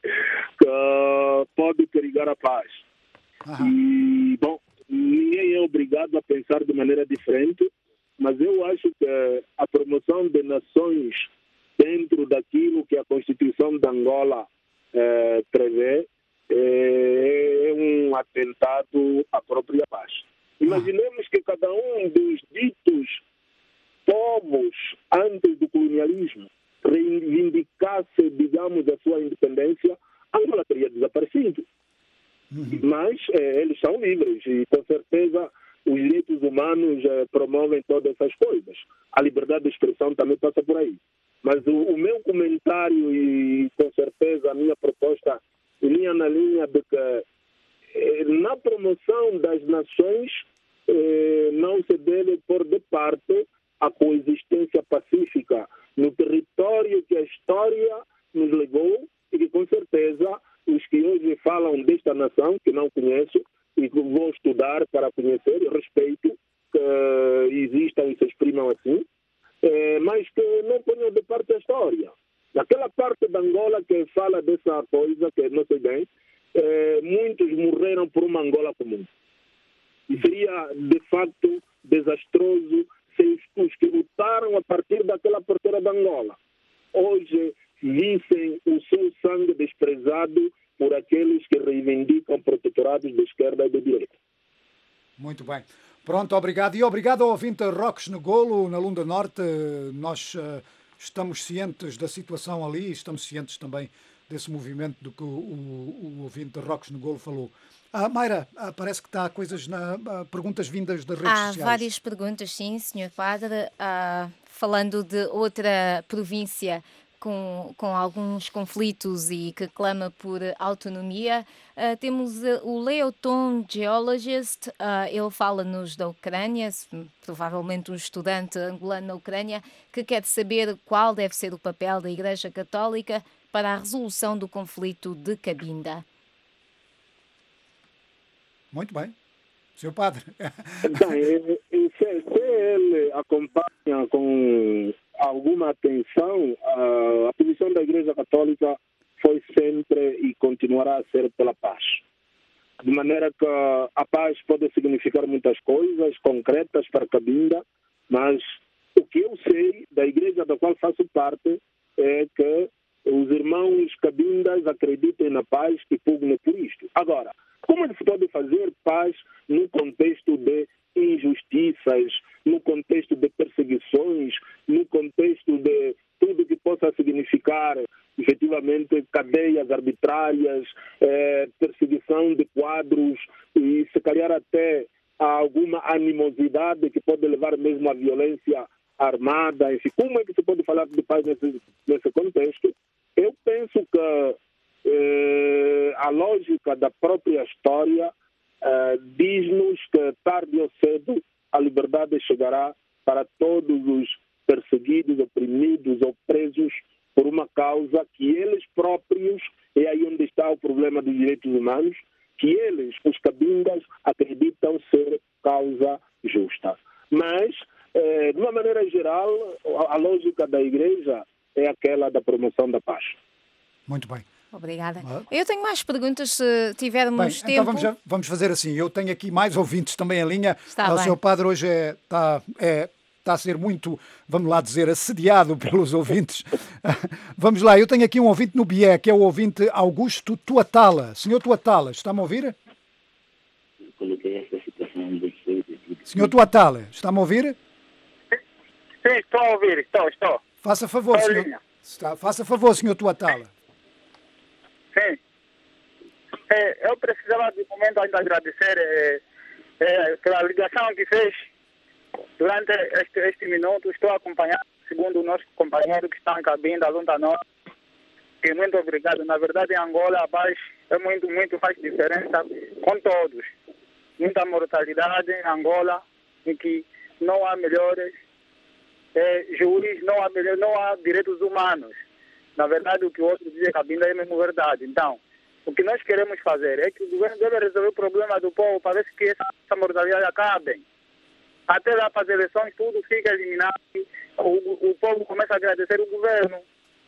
pode perigar a paz. E, bom, ninguém é obrigado a pensar de maneira diferente, mas eu acho que a promoção de nações dentro daquilo que a Constituição de Angola prevê é um atentado à própria paz. Imaginemos que cada um dos ditos povos antes do colonialismo reivindicasse, digamos, a sua independência, Angola teria desaparecido. Mas eles são livres e, com certeza, os direitos humanos promovem todas essas coisas. A liberdade de expressão também passa por aí. Mas o meu comentário e, com certeza, a minha proposta linha na linha de que na promoção das nações não se deve pôr de parte a coexistência pacífica no território que a história nos levou e que, com certeza, os que hoje falam desta nação, que não conheço e que vou estudar para conhecer, e respeito que existam e se exprimam assim, mas que não ponham de parte a história. Naquela parte da Angola que fala dessa coisa, que não sei bem, muitos morreram por uma Angola comum. E seria, de facto, desastroso se os que lutaram a partir daquela porteira da Angola hoje vissem o seu sangue desprezado por aqueles que reivindicam protetorados de esquerda e de direita. Muito bem. Pronto, obrigado. E obrigado ao ouvinte Roques Ngolo, na Lunda Norte. Nós estamos cientes da situação ali, estamos cientes também desse movimento do que o ouvinte Roques Ngolo falou. Mayra, parece que está coisas perguntas vindas das redes sociais. Há várias perguntas, sim, Sr. Padre. Falando de outra província com alguns conflitos e que clama por autonomia, temos o Leoton Geologist, ele fala-nos da Ucrânia, provavelmente um estudante angolano na Ucrânia, que quer saber qual deve ser o papel da Igreja Católica para a resolução do conflito de Cabinda. Muito bem. Sr. Padre. Bem, se ele acompanha com alguma atenção, a posição da Igreja Católica foi sempre e continuará a ser pela paz. De maneira que a paz pode significar muitas coisas concretas para Cabinda, mas o que eu sei da Igreja da qual faço parte é que os irmãos cabindas acreditem na paz e pugnem por isto. Agora, como se pode fazer paz no contexto de injustiças, no contexto de perseguições, no contexto de tudo que possa significar, efetivamente, cadeias arbitrárias, perseguição de quadros e, se calhar, até a alguma animosidade que pode levar mesmo à violência armada? Enfim, como é que se pode falar de paz nesse contexto? Eu penso que a lógica da própria história diz-nos que tarde ou cedo a liberdade chegará para todos os perseguidos, oprimidos ou presos por uma causa que eles próprios, é aí onde está o problema dos direitos humanos, que eles, os cabindas, acreditam ser causa justa. Mas, de uma maneira geral, a lógica da Igreja é aquela da promoção da paz. Muito bem. Obrigada. Eu tenho mais perguntas, se tivermos tempo. Então vamos fazer assim. Eu tenho aqui mais ouvintes também em linha. Está o bem. Sr. Padre hoje está a ser muito, vamos lá dizer, assediado pelos ouvintes. Vamos lá, eu tenho aqui um ouvinte no BIE, que é o ouvinte Augusto Tuatala. Senhor Tuatala, está-me a ouvir? coloquei essa situação de vocês. Senhor Tuatala, está-me a ouvir? Sim, estou a ouvir, estou. Faça favor, Estou em senhor. linha. Faça favor, senhor Tuatala. Sim. Eu precisava de momento ainda agradecer pela ligação que fez durante este minuto. Estou acompanhando, segundo o nosso companheiro que está em cabine da Zona Norte. E muito obrigado. Na verdade, em Angola, a paz é muito faz diferença com todos. Muita mortalidade em Angola, em que não há melhores juízes, não há direitos humanos. Na verdade, o que o outro diz cabine é mesmo verdade. Então, o que nós queremos fazer é que o governo deve resolver o problema do povo para ver se que essa mortalidade acabe. Até lá para as eleições tudo fica eliminado. O povo começa a agradecer o governo.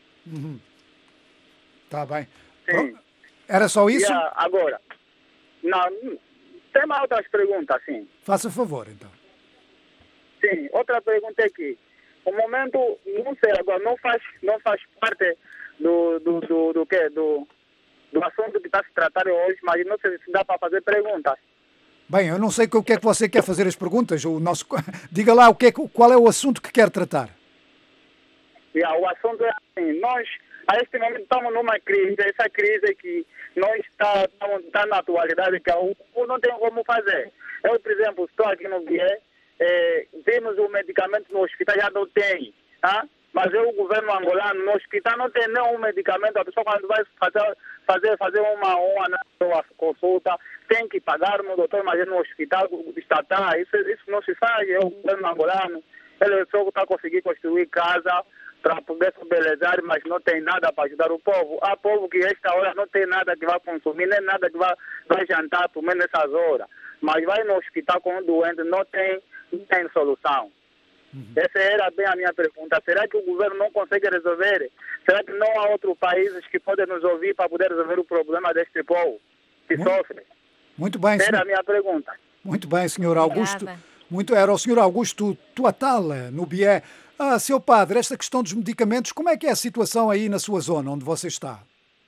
Está bem. Sim. Era só isso? Agora, não, tem mais outras perguntas, sim. Faça favor, então. Sim, outra pergunta é que o momento, não sei, agora não faz parte do assunto que está se tratando hoje, mas não sei se dá para fazer perguntas. Bem, eu não sei o que é que você quer fazer as perguntas. Diga lá qual é o assunto que quer tratar. O assunto é assim, nós a este momento estamos numa crise, essa crise que nós está na atualidade que não tem como fazer. Eu, por exemplo, estou aqui no BIE, vimos o medicamento no hospital, já não tem, tá? Mas o governo angolano, no hospital não tem nenhum medicamento, a pessoa quando vai fazer uma consulta, tem que pagar no doutor, mas no hospital estatal, isso não se faz, é o governo angolano, ele só está conseguindo construir casa para poder se belezar, mas não tem nada para ajudar o povo. Há povo que esta hora não tem nada que vai consumir, nem nada que vai jantar, por menos nessas horas. Mas vai no hospital com um doente, não tem solução. Essa era bem a minha pergunta. Será que o governo não consegue resolver? Será que não há outros países que podem nos ouvir para poder resolver o problema deste povo que sofre? Muito bem, essa senhor. era a minha pergunta. Muito bem, senhor Augusto. Obrigada. Era o senhor Augusto Tuatala, no BIE. Seu padre, esta questão dos medicamentos, como é que é a situação aí na sua zona, onde você está?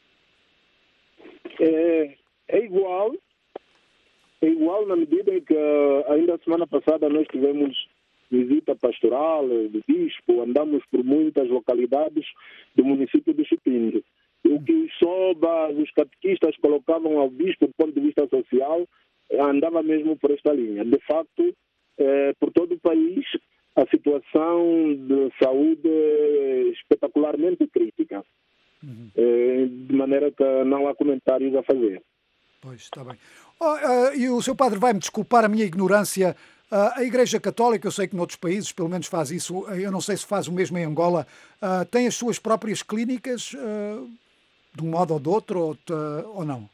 É igual na medida em que ainda a semana passada nós tivemos visita pastoral do bispo, andamos por muitas localidades do município de Chupingo. O que os sobas, os catequistas colocavam ao bispo do ponto de vista social, andava mesmo por esta linha. De facto, por todo o país, a situação de saúde é espetacularmente crítica. De maneira que não há comentários a fazer. Pois, está bem. E o seu padre vai-me desculpar a minha ignorância. A Igreja Católica, eu sei que noutros países pelo menos faz isso, eu não sei se faz o mesmo em Angola, tem as suas próprias clínicas, de um modo ou de outro, ou não?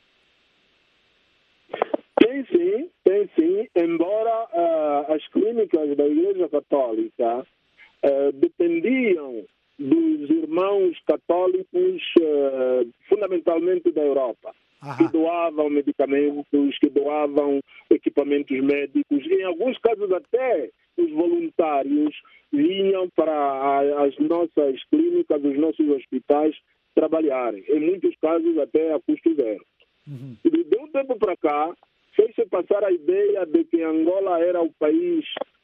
Tem sim, embora as clínicas da Igreja Católica dependiam dos irmãos católicos, fundamentalmente da Europa, que doavam medicamentos, que doavam equipamentos médicos. Em alguns casos até os voluntários vinham para as nossas clínicas, os nossos hospitais trabalharem. Em muitos casos até a custo zero. E de um tempo para cá, fez-se passar a ideia de que Angola era o país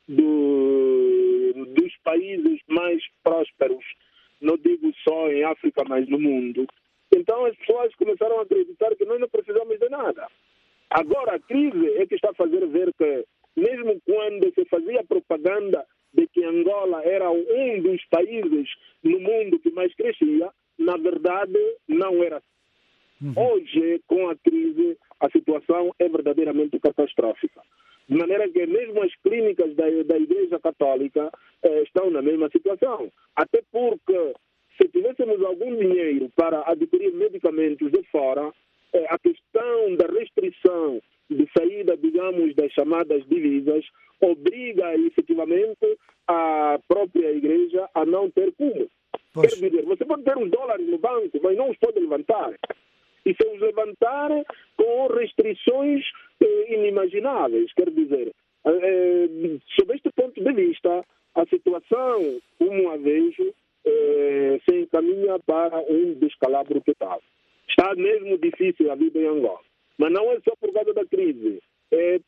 dos países mais prósperos, não digo só em África, mas no mundo. Então as pessoas começaram a acreditar que nós não precisamos de nada. Agora a crise é que está a fazer ver que, mesmo quando se fazia propaganda de que Angola era um dos países no mundo que mais crescia, na verdade não era assim. Hoje, com a crise, a situação é verdadeiramente catastrófica. De maneira que mesmo as clínicas da Igreja Católica estão na mesma situação. Até porque, se tivéssemos algum dinheiro para adquirir medicamentos de fora, a questão da restrição de saída, digamos, das chamadas divisas, obriga efetivamente a própria Igreja a não ter como. Quer dizer, você pode ter os dólares no banco, mas não os pode levantar. E se os levantar com restrições inimagináveis, quer dizer, sob este ponto de vista, a situação, como a vejo, se encaminha para um descalabro total. Está mesmo difícil a vida em Angola. Mas não é só por causa da crise, é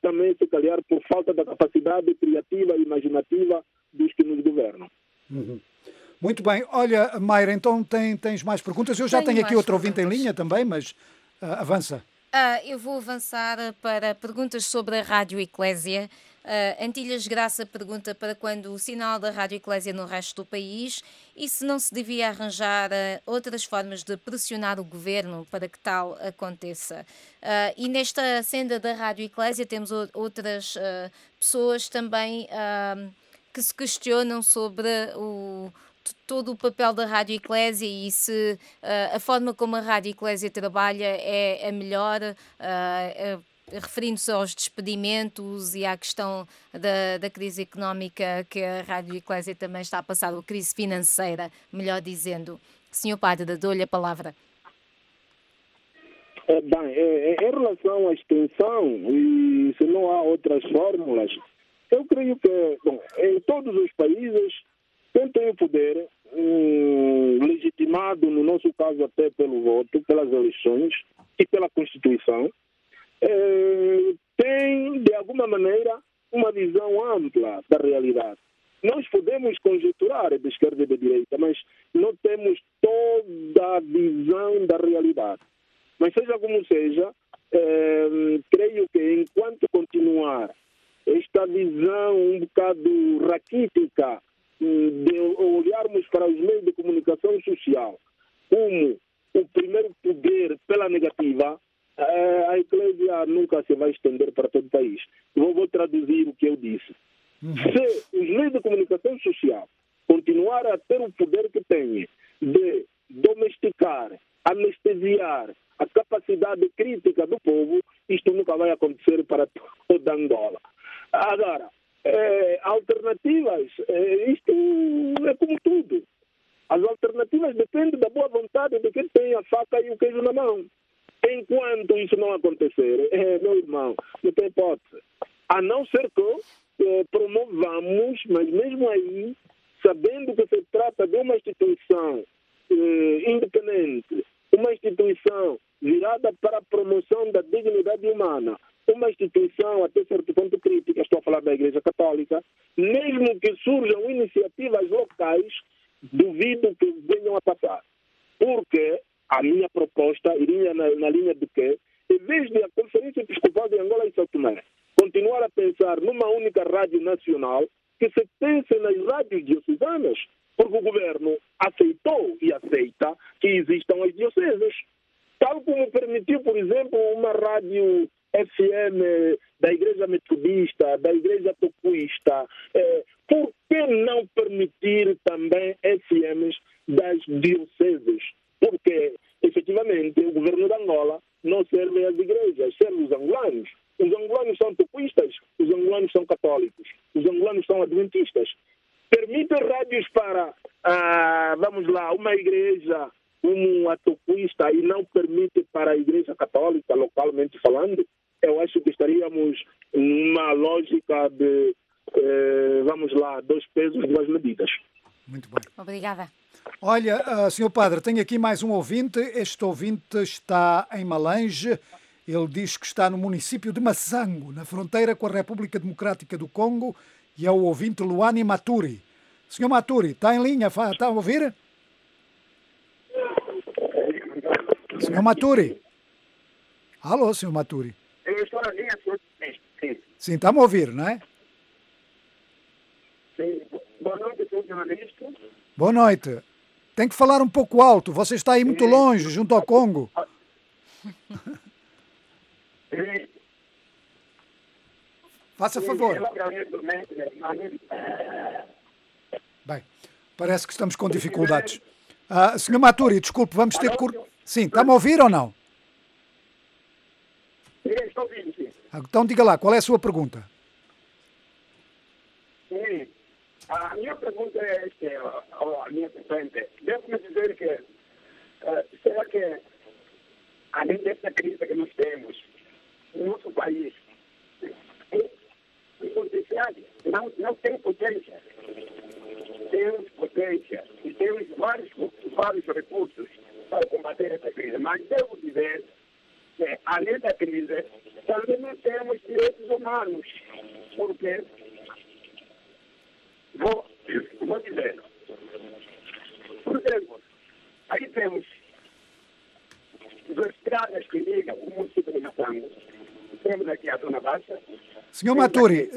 também, se calhar, por falta da capacidade criativa e imaginativa dos que nos governam. Uhum. Muito bem. Olha, Mayra, então tens mais perguntas? Eu já tenho aqui outro ouvinte em linha também, mas avança. Eu vou avançar para perguntas sobre a Rádio Eclésia. Antilhas Graça pergunta para quando o sinal da Rádio Eclésia no resto do país e se não se devia arranjar outras formas de pressionar o governo para que tal aconteça. E nesta senda da Rádio Eclésia temos outras pessoas também que se questionam sobre todo o papel da Rádio Eclésia e se a forma como a Rádio Eclésia trabalha é a melhor, referindo-se aos despedimentos e à questão da crise económica que a Rádio Eclésia também está a passar, a crise financeira, melhor dizendo. Senhor Padre, dou-lhe a palavra. Em relação à extensão, e se não há outras fórmulas, eu creio que, em todos os países, quem tem o poder, legitimado, no nosso caso até pelo voto, pelas eleições e pela Constituição, tem, de alguma maneira, uma visão ampla da realidade. Nós podemos conjecturar de esquerda e de direita, mas não temos toda a visão da realidade. Mas seja como seja, creio que enquanto continuar esta visão um bocado raquítica de olharmos para os meios de comunicação social como o primeiro poder pela negativa, a Eclésia nunca se vai estender para todo o país. Vou traduzir o que eu disse. Se os meios de comunicação social continuar a ter o poder que têm de domesticar, anestesiar a capacidade crítica do povo, isto nunca vai acontecer para toda Angola. Agora, alternativas, isto é como tudo. As alternativas dependem da boa vontade de quem tem a faca e o queijo na mão. Enquanto isso não acontecer, meu irmão, não tem hipótese. A não ser que promovamos, mas mesmo aí, sabendo que se trata de uma instituição independente, uma instituição virada para a promoção da dignidade humana, uma instituição até certo ponto crítica, estou a falar da Igreja Católica, mesmo que surjam iniciativas locais, duvido que venham a passar. Porque a minha proposta iria na linha de que, em vez de a Conferência Episcopal de Angola e São Tomé continuar a pensar numa única rádio nacional, que se pense nas rádios diocesanas, porque o governo aceitou e aceita que existam as dioceses. Tal como permitiu, por exemplo, uma rádio FM da Igreja Metodista, da Igreja Tocuista, por que não permitir também FMs das dioceses? Porque, efetivamente, o governo de Angola não serve às igrejas, serve os angolanos. Os angolanos são tocuistas, os angolanos são católicos, os angolanos são adventistas. Permite rádios para, uma igreja, uma tocuista, e não permite para a igreja católica, localmente falando. Eu acho que estaríamos numa lógica de, dois pesos, duas medidas. Muito bem. Obrigada. Olha, Sr. Padre, tenho aqui mais um ouvinte. Este ouvinte está em Malange. Ele diz que está no município de Massango, na fronteira com a República Democrática do Congo, e é o ouvinte Luani Maturi. Sr. Maturi, está em linha? Está a ouvir? Sr. Maturi? Alô, Sr. Maturi? Eu estou na linha, sim. Sim, está-me a ouvir, não é? Sim. Boa noite, senhor jornalista. Boa noite. Tem que falar um pouco alto. Você está aí muito longe, junto ao Congo. Faça favor. Bem, parece que estamos com dificuldades. Sr. Maturi, desculpe, vamos ter que... Sim, está-me a ouvir ou não? Estou ouvindo, sim. Então diga lá, qual é a sua pergunta? Sim. A minha pergunta é a minha pergunta. Devo-me dizer que, será que, além dessa crise que nós temos no nosso país, o potencial não tem potência. Temos potência e temos vários recursos para combater essa crise. Mas devo dizer que, além da crise, também não temos direitos humanos. humanos. Porque, vou dizer, por exemplo, aí temos duas estradas que ligam o município de Matango. Temos aqui a Zona Baixa. Senhor Maturi,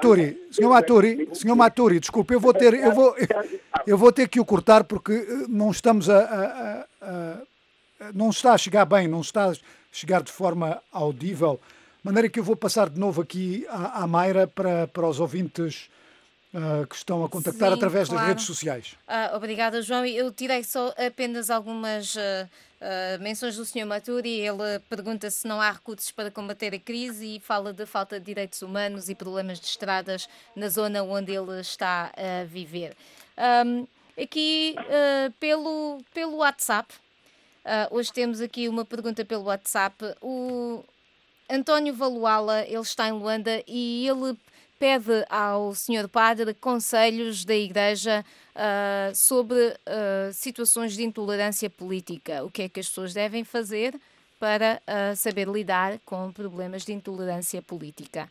desculpe, eu vou ter que o cortar porque não estamos não está a chegar bem, não está a chegar de forma audível, de maneira que eu vou passar de novo aqui à Mayra para os ouvintes que estão a contactar através das redes sociais. Obrigada, João. Eu tirei só apenas algumas menções do Sr. Maturi. Ele pergunta se não há recursos para combater a crise e fala de falta de direitos humanos e problemas de estradas na zona onde ele está a viver. Aqui pelo WhatsApp, hoje temos aqui uma pergunta pelo WhatsApp. O António Valuala, ele está em Luanda e ele pede ao Sr. Padre conselhos da Igreja sobre situações de intolerância política. O que é que as pessoas devem fazer para saber lidar com problemas de intolerância política?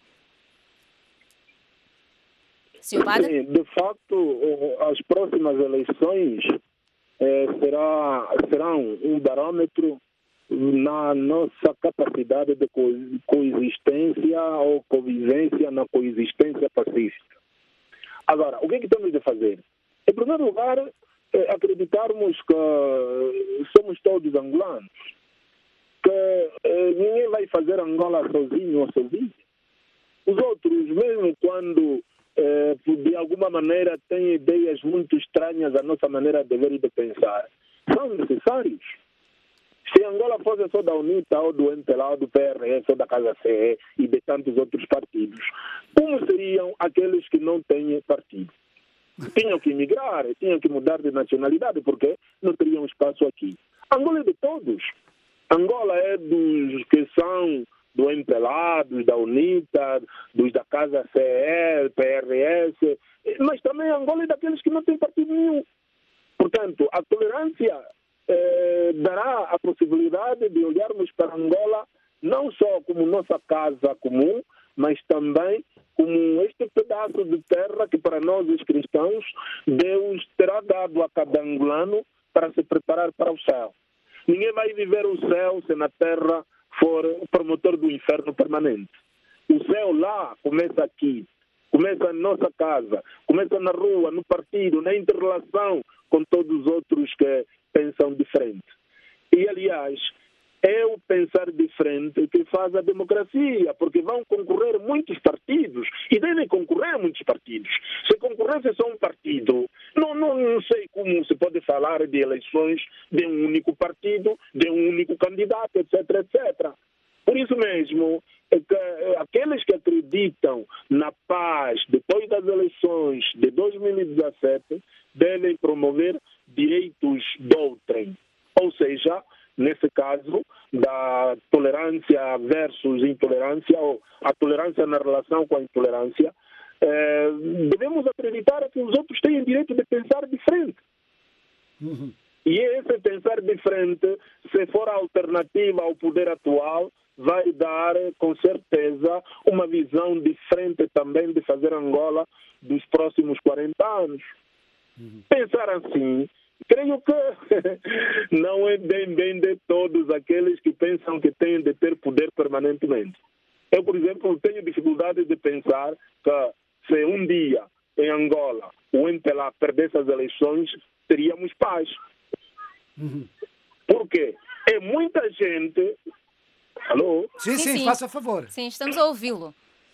Sr. Padre? Sim, de facto, as próximas eleições serão um barômetro na nossa capacidade de coexistência ou convivência na coexistência pacífica. Agora, o que é que temos de fazer? Em primeiro lugar, acreditarmos que somos todos angolanos, que ninguém vai fazer Angola sozinho ou sozinho. Os outros, mesmo quando de alguma maneira têm ideias muito estranhas à nossa maneira de ver e de pensar, são necessários. Se Angola fosse só da UNITA, ou do MPLA, ou do PRS, ou da Casa CE e de tantos outros partidos, como seriam aqueles que não têm partido? Tinham que emigrar, tinham que mudar de nacionalidade, porque não teriam espaço aqui. Angola é de todos. Angola é dos que são do MPLA, dos da UNITA, dos da Casa CE, PRS, mas também Angola é daqueles que não têm partido nenhum. Portanto, a tolerância dará a possibilidade de olharmos para Angola não só como nossa casa comum, mas também como este pedaço de terra que para nós os cristãos Deus terá dado a cada angolano para se preparar para o céu. Ninguém vai viver o céu se na terra for o promotor do inferno permanente. O céu lá começa aqui, começa na nossa casa, começa na rua, no partido, na inter-relação com todos os outros que pensam diferente. E, aliás, é o pensar diferente que faz a democracia, porque vão concorrer muitos partidos, e devem concorrer muitos partidos. Se concorresse só um partido, não sei como se pode falar de eleições de um único partido, de um único candidato, etc., etc. Por isso mesmo, aqueles que acreditam na paz depois das eleições de 2017 devem promover direitos de outrem, ou seja, nesse caso, da tolerância versus intolerância, ou a tolerância na relação com a intolerância, devemos acreditar que os outros têm direito de pensar diferente. Uhum. E esse pensar diferente, se for a alternativa ao poder atual, vai dar, com certeza, uma visão diferente também de fazer Angola dos próximos 40 anos. Uhum. Pensar assim, creio que não é bem de todos aqueles que pensam que têm de ter poder permanentemente. Eu, por exemplo, tenho dificuldade de pensar que se um dia em Angola o MPLA perdesse as eleições, teríamos paz. Uhum. Por quê? É muita gente... Alô? Sim, faça favor. Sim, estamos a ouvi-lo.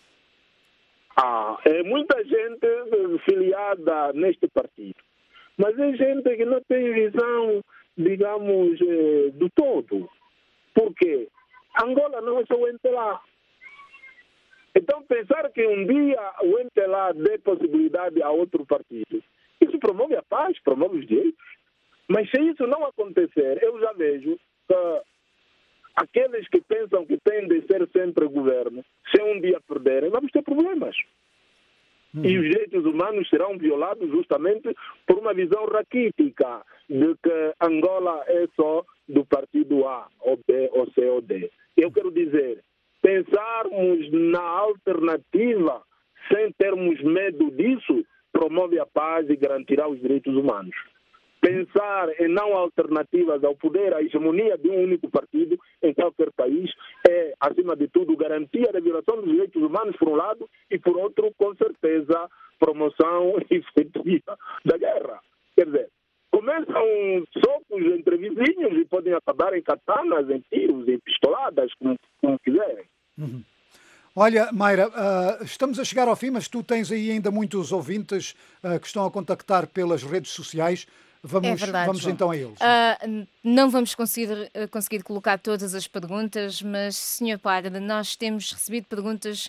É muita gente filiada neste partido. Mas é gente que não tem visão, digamos, do todo. Por quê? Angola não é só o MPLA. Então, pensar que um dia o MPLA dê possibilidade a outro partido, isso promove a paz, promove os direitos. Mas se isso não acontecer, eu já vejo que aqueles que pensam que têm de ser sempre governo, se um dia perderem, vamos ter problemas. E os direitos humanos serão violados justamente por uma visão raquítica de que Angola é só do partido A, ou B, ou C, ou D. Eu quero dizer, Pensarmos na alternativa sem termos medo disso promove a paz e garantirá os direitos humanos. Pensar em não alternativas ao poder, à hegemonia de um único partido em qualquer país é, acima de tudo, garantia da violação dos direitos humanos por um lado e, por outro, com certeza, promoção efetiva da guerra. Quer dizer, começam socos entre vizinhos e podem acabar em katanas, em tiros, em pistoladas, como quiserem. Uhum. Olha, Mayra, estamos a chegar ao fim, mas tu tens aí ainda muitos ouvintes que estão a contactar pelas redes sociais. Vamos então a eles. Não vamos conseguir colocar todas as perguntas, mas, Sr. Padre, nós temos recebido perguntas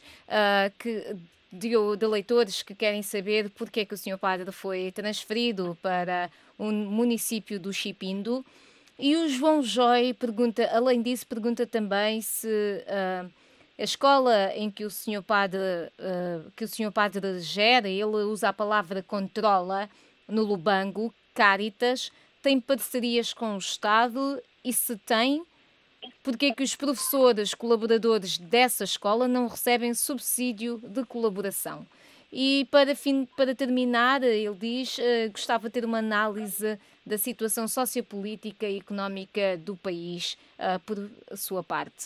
de leitores que querem saber porque é que o Sr. Padre foi transferido para o município do Chipindo. E o João Joy pergunta, além disso, pergunta também se a escola em que o Sr. Padre gera, ele usa a palavra controla, no Lubango, Caritas, tem parcerias com o Estado e, se tem, porque é que os professores colaboradores dessa escola não recebem subsídio de colaboração? E para terminar, ele diz, gostava de ter uma análise da situação sociopolítica e económica do país por sua parte.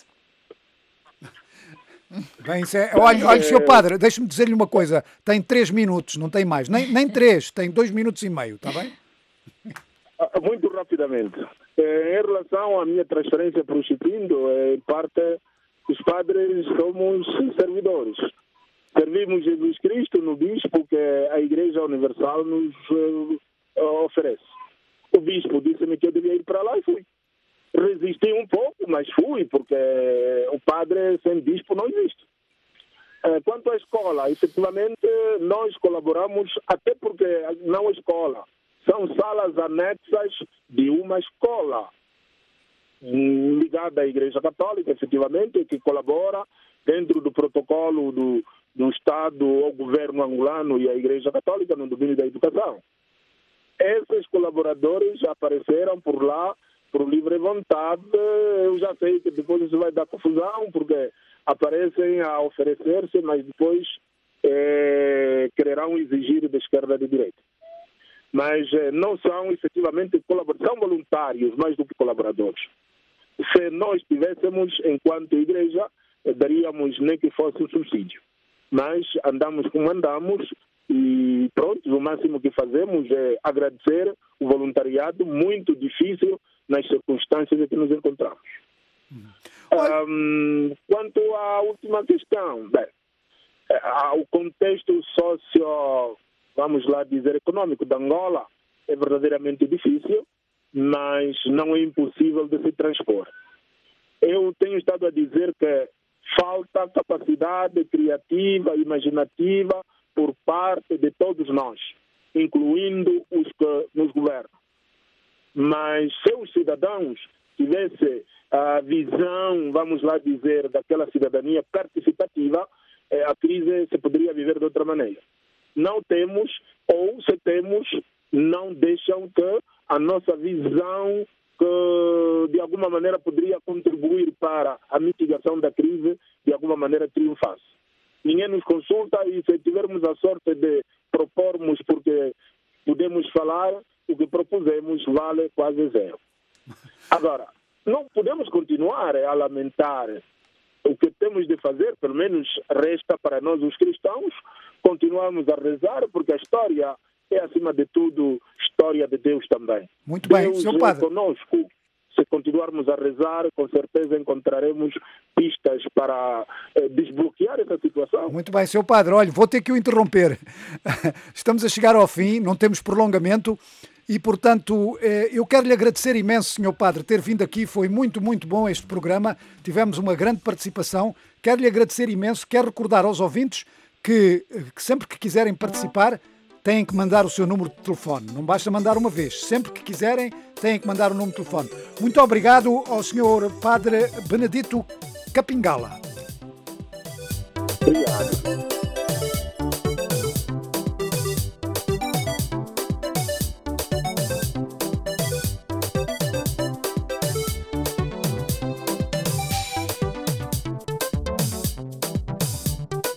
Bem, olha, Sr. Padre, deixe-me dizer-lhe uma coisa. Tem 3 minutos, não tem mais. Nem 3, tem 2 minutos e meio, está bem? Muito rapidamente. Em relação à minha transferência para o Chipindo, em parte, os padres somos servidores. Servimos Jesus Cristo no bispo que a Igreja Universal nos oferece. O bispo disse-me que eu devia ir para lá e fui. Resisti um pouco, mas fui, porque o padre sem bispo não existe. Quanto à escola, efetivamente, nós colaboramos, até porque não é escola, são salas anexas de uma escola ligada à Igreja Católica, efetivamente, que colabora dentro do protocolo do Estado, o governo angolano e a Igreja Católica no domínio da educação. Esses colaboradores apareceram por lá por livre vontade. Eu já sei que depois isso vai dar confusão, porque aparecem a oferecer-se, mas depois quererão exigir da esquerda e da direita. Mas não são efetivamente colaboradores, são voluntários mais do que colaboradores. Se nós tivéssemos, enquanto igreja, daríamos nem que fosse um subsídio. Mas andamos como andamos e pronto, o máximo que fazemos é agradecer o voluntariado, muito difícil nas circunstâncias em que nos encontramos. Quanto à última questão, o contexto vamos lá dizer, econômico de Angola é verdadeiramente difícil, mas não é impossível de se transpor. Eu tenho estado a dizer que falta capacidade criativa, imaginativa por parte de todos nós, incluindo os que nos governam. Mas se os cidadãos tivessem a visão, vamos lá dizer, daquela cidadania participativa, a crise se poderia viver de outra maneira. Não temos, ou se temos, não deixam que a nossa visão, que de alguma maneira poderia contribuir para a mitigação da crise, de alguma maneira triunfasse. Ninguém nos consulta e se tivermos a sorte de propormos, porque podemos falar, o que propusemos vale quase zero. Agora, não podemos continuar a lamentar. O que temos de fazer, pelo menos resta para nós os cristãos, continuamos a rezar, porque a história é, acima de tudo, história de Deus também. Muito bem, Deus Sr. Padre. É conosco. Se continuarmos a rezar, com certeza encontraremos pistas para desbloquear essa situação. Muito bem, Sr. Padre. Olha, vou ter que o interromper. Estamos a chegar ao fim, não temos prolongamento e, portanto, eu quero lhe agradecer imenso, Sr. Padre, ter vindo aqui. Foi muito, muito bom este programa. Tivemos uma grande participação. Quero lhe agradecer imenso. Quero recordar aos ouvintes que sempre que quiserem participar, têm que mandar o seu número de telefone. Não basta mandar uma vez. Sempre que quiserem, têm que mandar o número de telefone. Muito obrigado ao Sr. Padre Benedito Capingala. Obrigado.